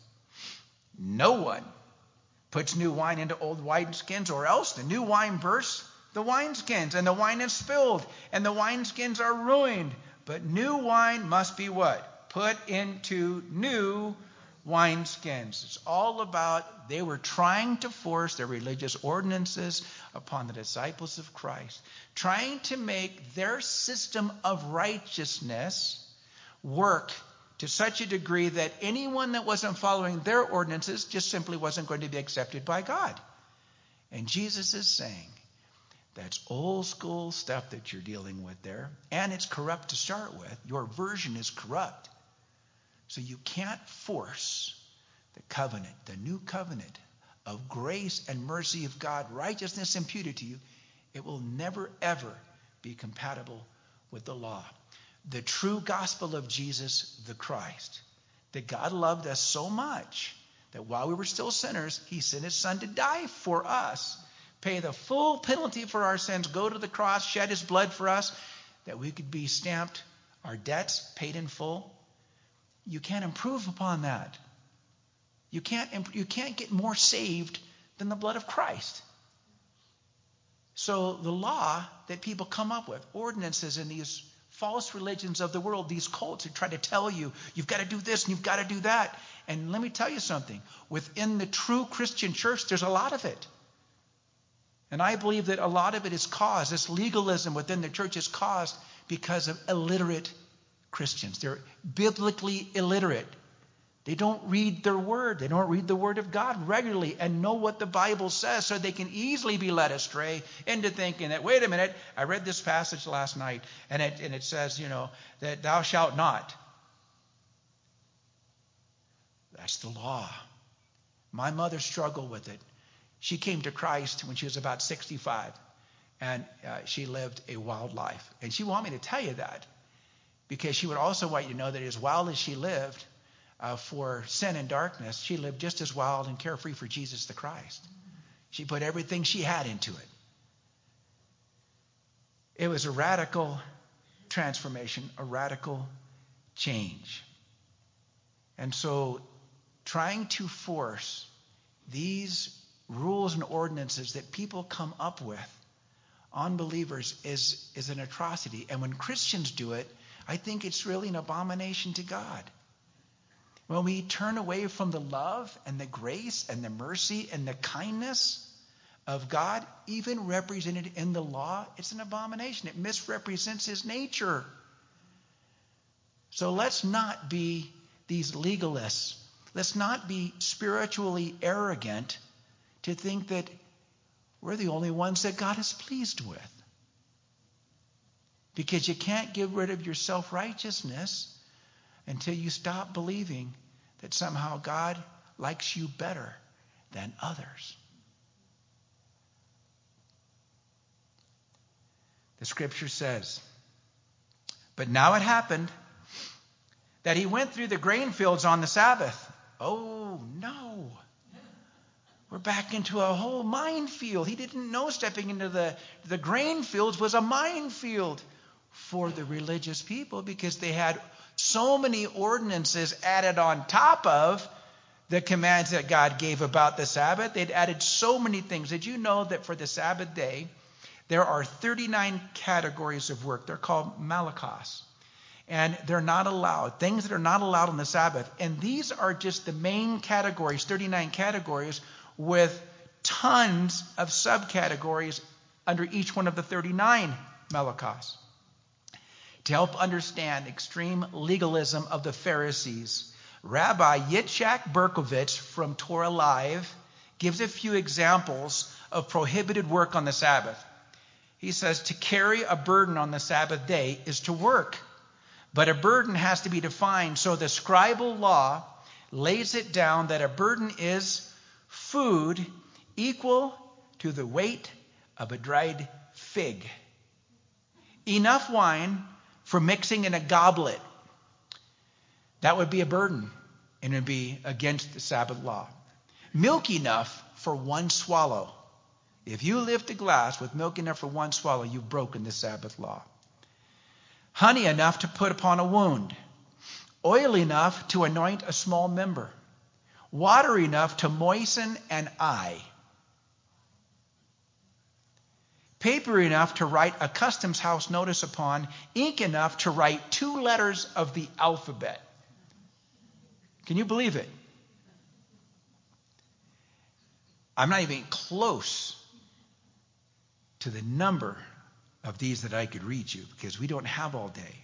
no one puts new wine into old wineskins, or else the new wine bursts the wineskins, and the wine is spilled, and the wineskins are ruined. But new wine must be what? Put into new wineskins. It's all about, they were trying to force their religious ordinances upon the disciples of Christ, trying to make their system of righteousness work to such a degree that anyone that wasn't following their ordinances just simply wasn't going to be accepted by God. And Jesus is saying, that's old school stuff that you're dealing with there, and it's corrupt to start with. Your version is corrupt. So you can't force the covenant, the new covenant of grace and mercy of God, righteousness imputed to you. It will never, ever be compatible with the law. The true gospel of Jesus the Christ, that God loved us so much that while we were still sinners, he sent his son to die for us, pay the full penalty for our sins, go to the cross, shed his blood for us, that we could be stamped, our debts paid in full. You can't improve upon that. You can't, you can't get more saved than the blood of Christ. So the law that people come up with, ordinances in these false religions of the world, these cults who try to tell you, you've got to do this and you've got to do that. And let me tell you something. Within the true Christian church, there's a lot of it. And I believe that a lot of it is caused, this legalism within the church is caused because of illiterate Christians. They're biblically illiterate. They don't read their word. They don't read the word of God regularly and know what the Bible says, so they can easily be led astray into thinking that, wait a minute, I read this passage last night and it, and it says, you know, that thou shalt not. That's the law. My mother struggled with it. She came to Christ when she was about sixty-five, and uh, she lived a wild life. And she wanted me to tell you that because she would also want you to know that as wild as she lived, Uh, for sin and darkness, she lived just as wild and carefree for Jesus the Christ. She put everything she had into it. It was a radical transformation, a radical change. And so trying to force these rules and ordinances that people come up with on believers is, is an atrocity. And when Christians do it, I think it's really an abomination to God. When we turn away from the love and the grace and the mercy and the kindness of God, even represented in the law, it's an abomination. It misrepresents his nature. So let's not be these legalists. Let's not be spiritually arrogant to think that we're the only ones that God is pleased with. Because you can't get rid of your self-righteousness until you stop believing that somehow God likes you better than others. The scripture says, but now it happened that he went through the grain fields on the Sabbath. Oh, no. We're back into a whole minefield. He didn't know stepping into the, the grain fields was a minefield for the religious people because they had so many ordinances added on top of the commands that God gave about the Sabbath. They'd added so many things. Did you know that for the Sabbath day, there are thirty-nine categories of work? They're called malakos. And they're not allowed. Things that are not allowed on the Sabbath. And these are just the main categories, thirty-nine categories, with tons of subcategories under each one of the thirty-nine malakos. To help understand extreme legalism of the Pharisees, Rabbi Yitzhak Berkovitz from Torah Live gives a few examples of prohibited work on the Sabbath. He says to carry a burden on the Sabbath day is to work, but a burden has to be defined. So the scribal law lays it down that a burden is food equal to the weight of a dried fig. Enough wine for mixing in a goblet. That would be a burden, and it would be against the Sabbath law. Milk enough for one swallow. If you lift a glass with milk enough for one swallow, you've broken the Sabbath law. Honey enough to put upon a wound. Oil enough to anoint a small member. Water enough to moisten an eye. Paper enough to write a customs house notice upon, ink enough to write two letters of the alphabet. Can you believe it? I'm not even close to the number of these that I could read you because we don't have all day.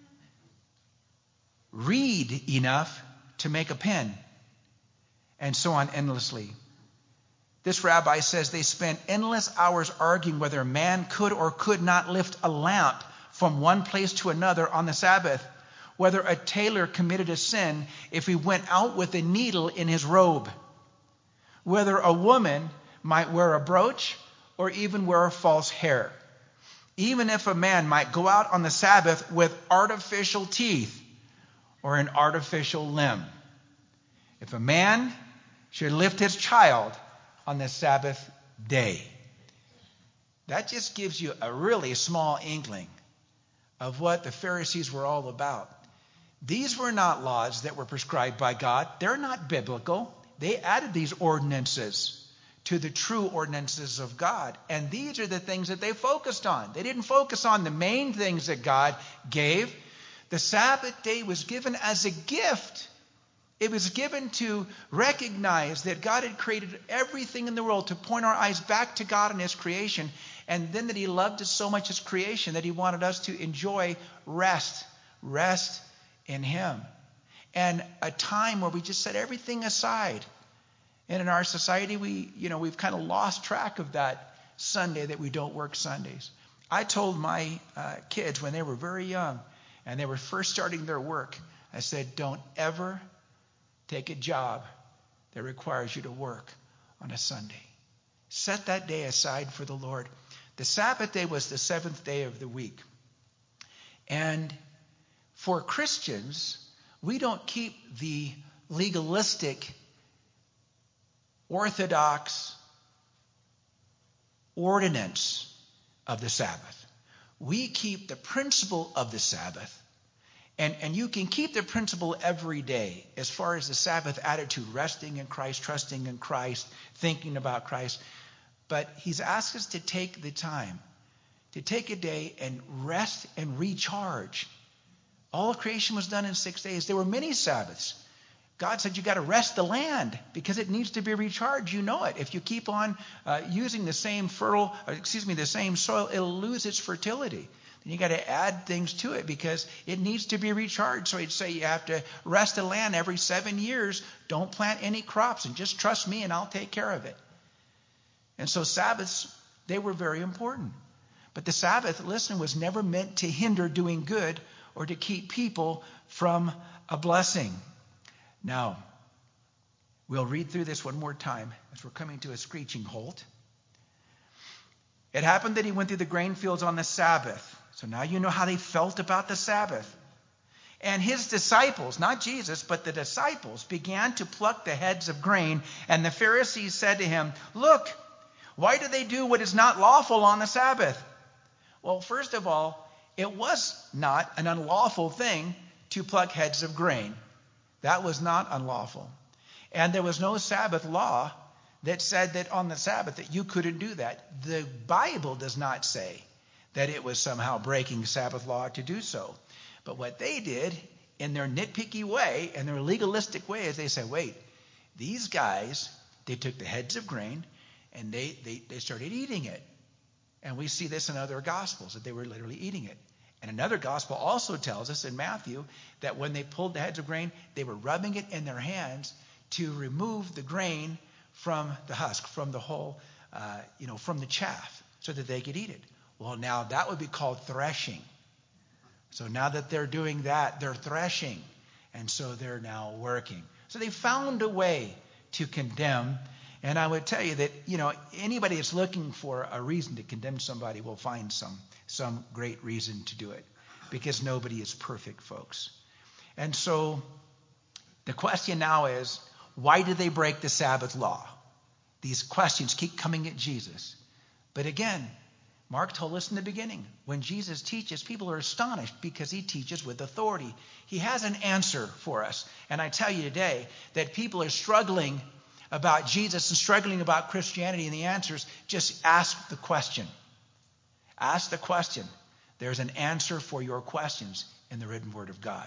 Reed enough to make a pen, and so on endlessly. This rabbi says they spent endless hours arguing whether a man could or could not lift a lamp from one place to another on the Sabbath, whether a tailor committed a sin if he went out with a needle in his robe, whether a woman might wear a brooch or even wear false hair, even if a man might go out on the Sabbath with artificial teeth or an artificial limb. If a man should lift his child on the Sabbath day. That just gives you a really small inkling of what the Pharisees were all about. These were not laws that were prescribed by God. They're not biblical. They added these ordinances to the true ordinances of God. And these are the things that they focused on. They didn't focus on the main things that God gave. The Sabbath day was given as a gift. It was given to recognize that God had created everything in the world to point our eyes back to God and his creation. And then that he loved us so much as creation that he wanted us to enjoy rest. Rest in him. And a time where we just set everything aside. And in our society, we, you know, we've kind of lost track of that Sunday, that we don't work Sundays. I told my uh, kids when they were very young and they were first starting their work, I said, don't ever take a job that requires you to work on a Sunday. Set that day aside for the Lord. The Sabbath day was the seventh day of the week. And for Christians, we don't keep the legalistic, orthodox ordinance of the Sabbath. We keep the principle of the Sabbath. And, and you can keep the principle every day as far as the Sabbath attitude, resting in Christ, trusting in Christ, thinking about Christ. But he's asked us to take the time, to take a day and rest and recharge. All of creation was done in six days. There were many Sabbaths. God said you got to rest the land because it needs to be recharged. You know it. If you keep on uh, using the same fertile, or excuse me, the same soil, it'll lose its fertility. Then you got to add things to it because it needs to be recharged. So he'd say you have to rest the land every seven years. Don't plant any crops and just trust me and I'll take care of it. And so Sabbaths, they were very important. But the Sabbath, listen, was never meant to hinder doing good or to keep people from a blessing. Now, we'll read through this one more time as we're coming to a screeching halt. It happened that he went through the grain fields on the Sabbath. So now you know how they felt about the Sabbath. And his disciples, not Jesus, but the disciples, began to pluck the heads of grain. And the Pharisees said to him, "Look, why do they do what is not lawful on the Sabbath?" Well, first of all, it was not an unlawful thing to pluck heads of grain. That was not unlawful. And there was no Sabbath law that said that on the Sabbath that you couldn't do that. The Bible does not say that it was somehow breaking Sabbath law to do so. But what they did in their nitpicky way, in their legalistic way, is they said, wait, these guys, they took the heads of grain and they, they, they started eating it. And we see this in other Gospels, that they were literally eating it. And another Gospel also tells us in Matthew that when they pulled the heads of grain, they were rubbing it in their hands to remove the grain from the husk, from the whole, uh, you know, from the chaff, so that they could eat it. Well, now that would be called threshing. So now that they're doing that, they're threshing. And so they're now working. So they found a way to condemn. And I would tell you that, you know, anybody that's looking for a reason to condemn somebody will find some, some great reason to do it. Because nobody is perfect, folks. And so the question now is, why did they break the Sabbath law? These questions keep coming at Jesus. But again, Mark told us in the beginning, when Jesus teaches, people are astonished because he teaches with authority. He has an answer for us. And I tell you today that people are struggling about Jesus and struggling about Christianity, and the answer is just ask the question. Ask the question. There's an answer for your questions in the written word of God.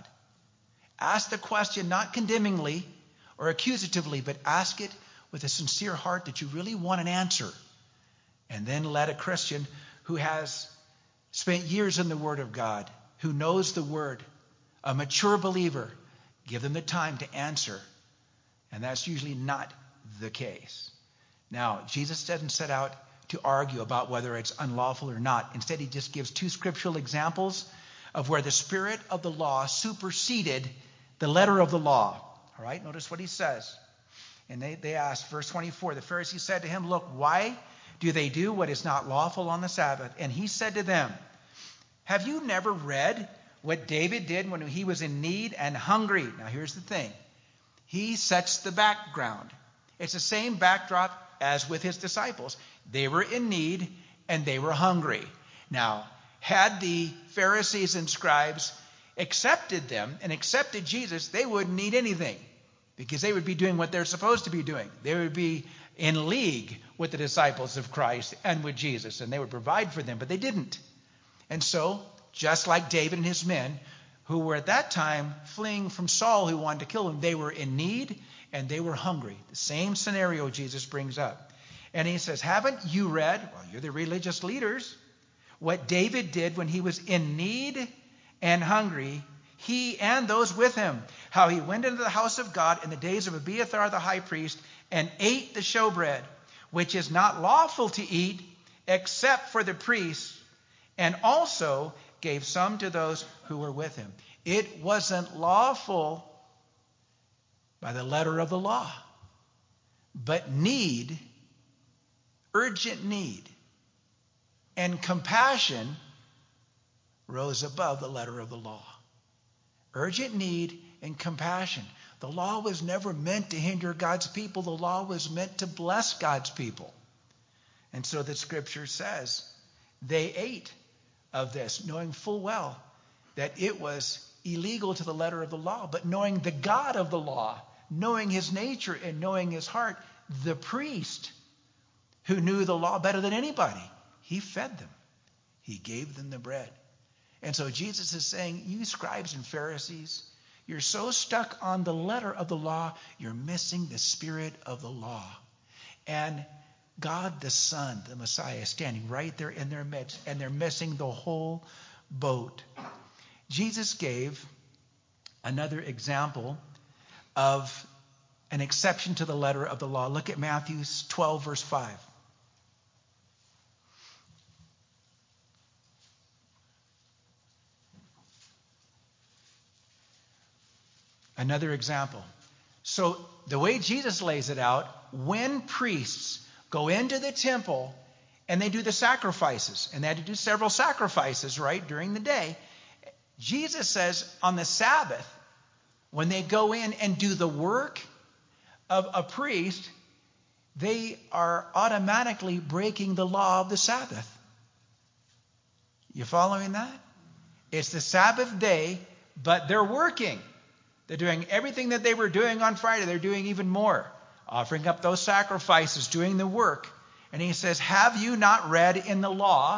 Ask the question not condemningly or accusatively, but ask it with a sincere heart that you really want an answer. And then let a Christian who has spent years in the Word of God, who knows the Word, a mature believer, give them the time to answer. And that's usually not the case. Now, Jesus doesn't set out to argue about whether it's unlawful or not. Instead, he just gives two scriptural examples of where the spirit of the law superseded the letter of the law. All right, notice what he says. And they, they asked, verse twenty-four, the Pharisees said to him, "Look, why do they do what is not lawful on the Sabbath?" And he said to them, "Have you never read what David did when he was in need and hungry?" Now here's the thing. He sets the background. It's the same backdrop as with his disciples. They were in need and they were hungry. Now, had the Pharisees and scribes accepted them and accepted Jesus, they wouldn't need anything because they would be doing what they're supposed to be doing. They would be in league with the disciples of Christ and with Jesus, and they would provide for them, but they didn't. And so, just like David and his men, who were at that time fleeing from Saul who wanted to kill him, they were in need and they were hungry. The same scenario Jesus brings up. And he says, haven't you read, well, you're the religious leaders, what David did when he was in need and hungry, he and those with him, how he went into the house of God in the days of Abiathar the high priest and ate the showbread, which is not lawful to eat except for the priests, and also gave some to those who were with him. It wasn't lawful by the letter of the law, but need, urgent need, and compassion rose above the letter of the law. Urgent need and compassion. The law was never meant to hinder God's people. The law was meant to bless God's people. And so the scripture says they ate of this, knowing full well that it was illegal to the letter of the law, but knowing the God of the law, knowing his nature and knowing his heart, the priest who knew the law better than anybody, he fed them. He gave them the bread. And so Jesus is saying, you scribes and Pharisees, you're so stuck on the letter of the law, you're missing the spirit of the law. And God the Son, the Messiah, is standing right there in their midst, and they're missing the whole boat. Jesus gave another example of an exception to the letter of the law. Look at Matthew twelve, verse five. Another example. So the way Jesus lays it out, when priests go into the temple and they do the sacrifices, and they had to do several sacrifices, right, during the day, Jesus says on the Sabbath, when they go in and do the work of a priest, they are automatically breaking the law of the Sabbath. You following that? It's the Sabbath day, but they're working. They're doing everything that they were doing on Friday. They're doing even more, offering up those sacrifices, doing the work. And he says, have you not read in the law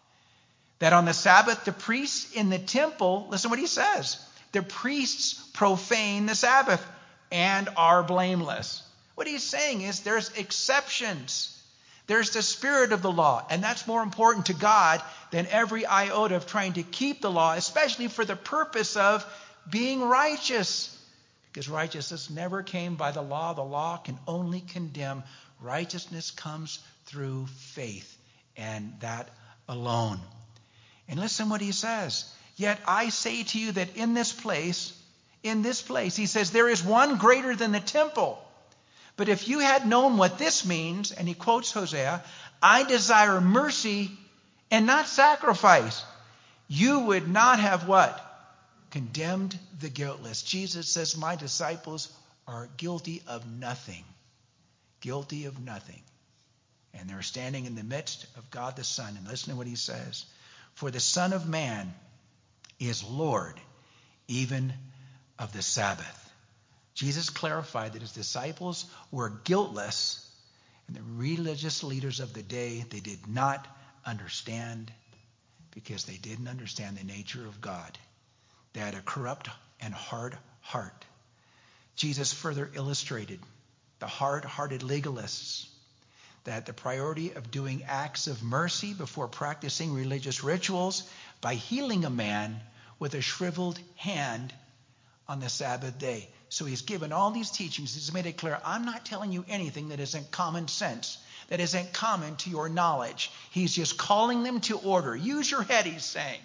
that on the Sabbath the priests in the temple, listen what he says, the priests profane the Sabbath and are blameless. What he's saying is there's exceptions. There's the spirit of the law, and that's more important to God than every iota of trying to keep the law, especially for the purpose of being righteous. Because righteousness never came by the law. The law can only condemn. Righteousness comes through faith, and that alone. And listen what he says. Yet I say to you that in this place, in this place, he says, there is one greater than the temple. But if you had known what this means, and he quotes Hosea, I desire mercy and not sacrifice, you would not have what? Condemned the guiltless. Jesus says, my disciples are guilty of nothing. Guilty of nothing. And they're standing in the midst of God the Son. And listen to what he says. For the Son of Man is Lord, even of the Sabbath. Jesus clarified that his disciples were guiltless, and the religious leaders of the day, they did not understand, because they didn't understand the nature of God. They had a corrupt and hard heart. Jesus further illustrated the hard-hearted legalists that the priority of doing acts of mercy before practicing religious rituals by healing a man with a shriveled hand on the Sabbath day. So he's given all these teachings. He's made it clear, I'm not telling you anything that isn't common sense, that isn't common to your knowledge. He's just calling them to order. Use your head, he's saying.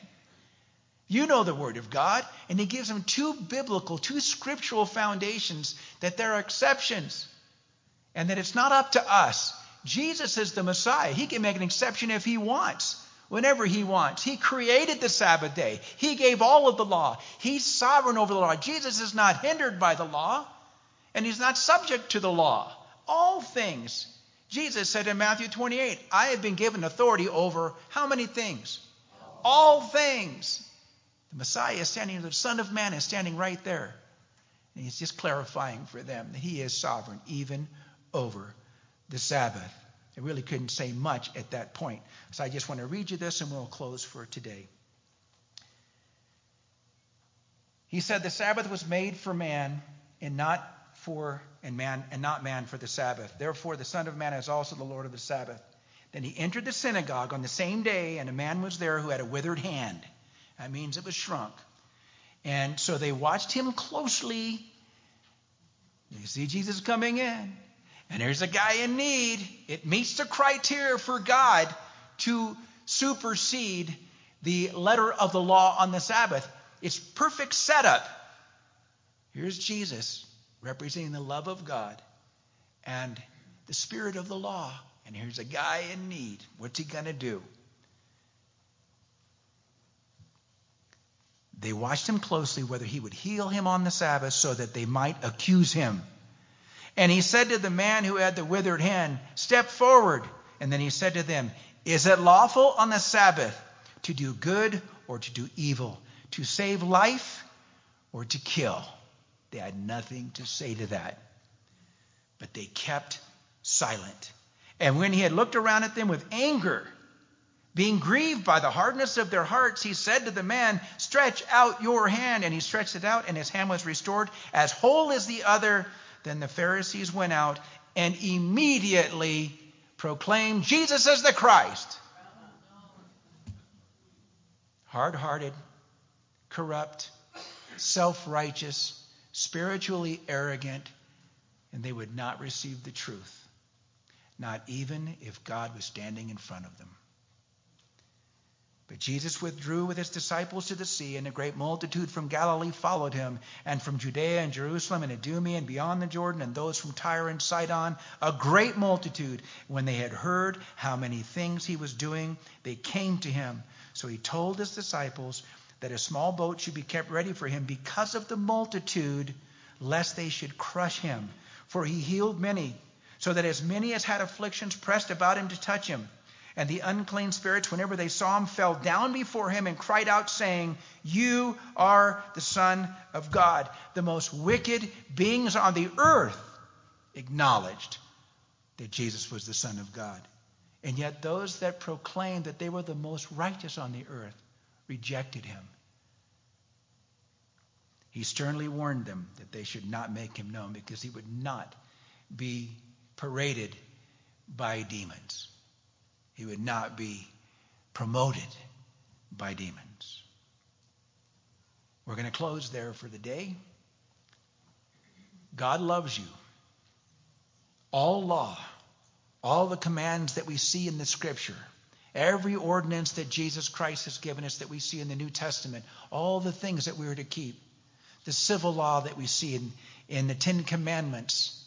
You know the Word of God. And he gives them two biblical, two scriptural foundations, that there are exceptions and that it's not up to us. Jesus is the Messiah. He can make an exception if he wants, whenever he wants. He created the Sabbath day. He gave all of the law. He's sovereign over the law. Jesus is not hindered by the law, and he's not subject to the law. All things. Jesus said in Matthew twenty-eight, I have been given authority over how many things? All things. The Messiah is standing, the Son of Man is standing right there. And he's just clarifying for them that he is sovereign, even over the Sabbath. I really couldn't say much at that point. So I just want to read you this and we'll close for today. He said the Sabbath was made for man and not for and man and not man for the Sabbath. Therefore the Son of Man is also the Lord of the Sabbath. Then he entered the synagogue on the same day, and a man was there who had a withered hand. That means it was shrunk. And so they watched him closely. You see Jesus coming in. And there's a guy in need. It meets the criteria for God to supersede the letter of the law on the Sabbath. It's perfect setup. Here's Jesus representing the love of God and the spirit of the law. And here's a guy in need. What's he going to do? They watched him closely whether he would heal him on the Sabbath so that they might accuse him. And he said to the man who had the withered hand, step forward. And then he said to them, is it lawful on the Sabbath to do good or to do evil, to save life or to kill? They had nothing to say to that. But they kept silent. And when he had looked around at them with anger, being grieved by the hardness of their hearts, he said to the man, stretch out your hand. And he stretched it out, and his hand was restored as whole as the other. Then the Pharisees went out and immediately proclaimed Jesus as the Christ. Hard-hearted, corrupt, self-righteous, spiritually arrogant, and they would not receive the truth, not even if God was standing in front of them. But Jesus withdrew with his disciples to the sea, and a great multitude from Galilee followed him, and from Judea and Jerusalem and Idumea and beyond the Jordan, and those from Tyre and Sidon, a great multitude. When they had heard how many things he was doing, they came to him. So he told his disciples that a small boat should be kept ready for him because of the multitude, lest they should crush him. For he healed many, so that as many as had afflictions pressed about him to touch him. And the unclean spirits, whenever they saw him, fell down before him and cried out, saying, you are the Son of God. The most wicked beings on the earth acknowledged that Jesus was the Son of God. And yet those that proclaimed that they were the most righteous on the earth rejected him. He sternly warned them that they should not make him known, because he would not be paraded by demons. He would not be promoted by demons. We're going to close there for the day. God loves you. All law, all the commands that we see in the Scripture, every ordinance that Jesus Christ has given us that we see in the New Testament, all the things that we are to keep, the civil law that we see in, in the Ten Commandments,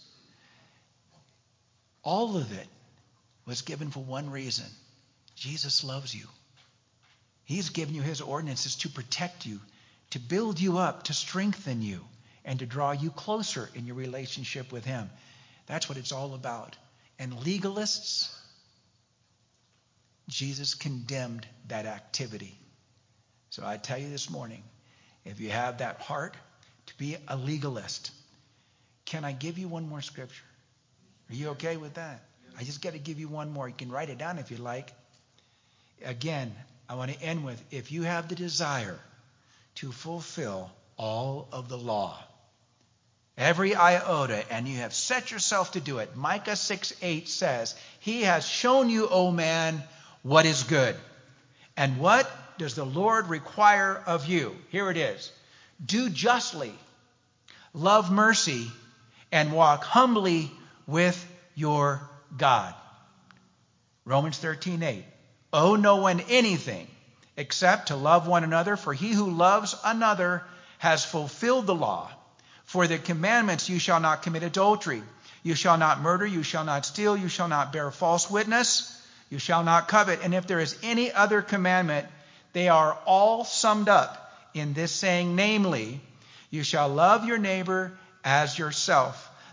all of it was given for one reason. Jesus loves you. He's given you his ordinances to protect you, to build you up, to strengthen you, and to draw you closer in your relationship with him. That's what it's all about. And legalists, Jesus condemned that activity. So I tell you this morning, if you have that heart to be a legalist, can I give you one more scripture? Are you okay with that? I just got to give you one more. You can write it down if you like. Again, I want to end with, if you have the desire to fulfill all of the law, every iota, and you have set yourself to do it, Micah six eight says, he has shown you, O man, what is good. And what does the Lord require of you? Here it is. Do justly, love mercy, and walk humbly with your God. Romans thirteen eight. Owe no one anything except to love one another, for he who loves another has fulfilled the law. For the commandments, you shall not commit adultery, you shall not murder, you shall not steal, you shall not bear false witness, you shall not covet. And if there is any other commandment, they are all summed up in this saying, namely, you shall love your neighbor as yourself.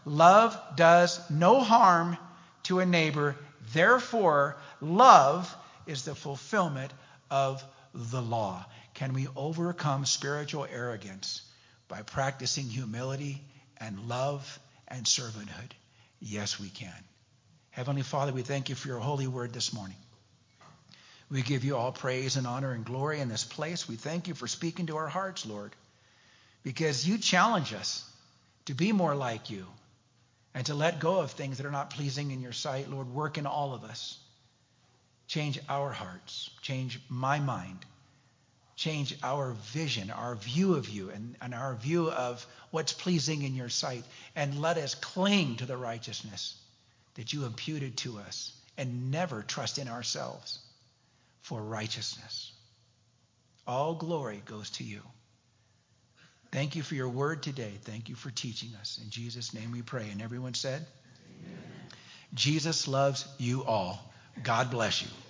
Love does no harm to a neighbor. Therefore, love is the fulfillment of the law. Can we overcome spiritual arrogance by practicing humility and love and servanthood? Yes, we can. Heavenly Father, we thank you for your holy word this morning. We give you all praise and honor and glory in this place. We thank you for speaking to our hearts, Lord, because you challenge us to be more like you and to let go of things that are not pleasing in your sight. Lord, work in all of us. Change our hearts. Change my mind. Change our vision, our view of you, and, and our view of what's pleasing in your sight. And let us cling to the righteousness that you imputed to us and never trust in ourselves for righteousness. All glory goes to you. Thank you for your word today. Thank you for teaching us. In Jesus' name we pray. And everyone said, Amen. Jesus loves you all. God bless you.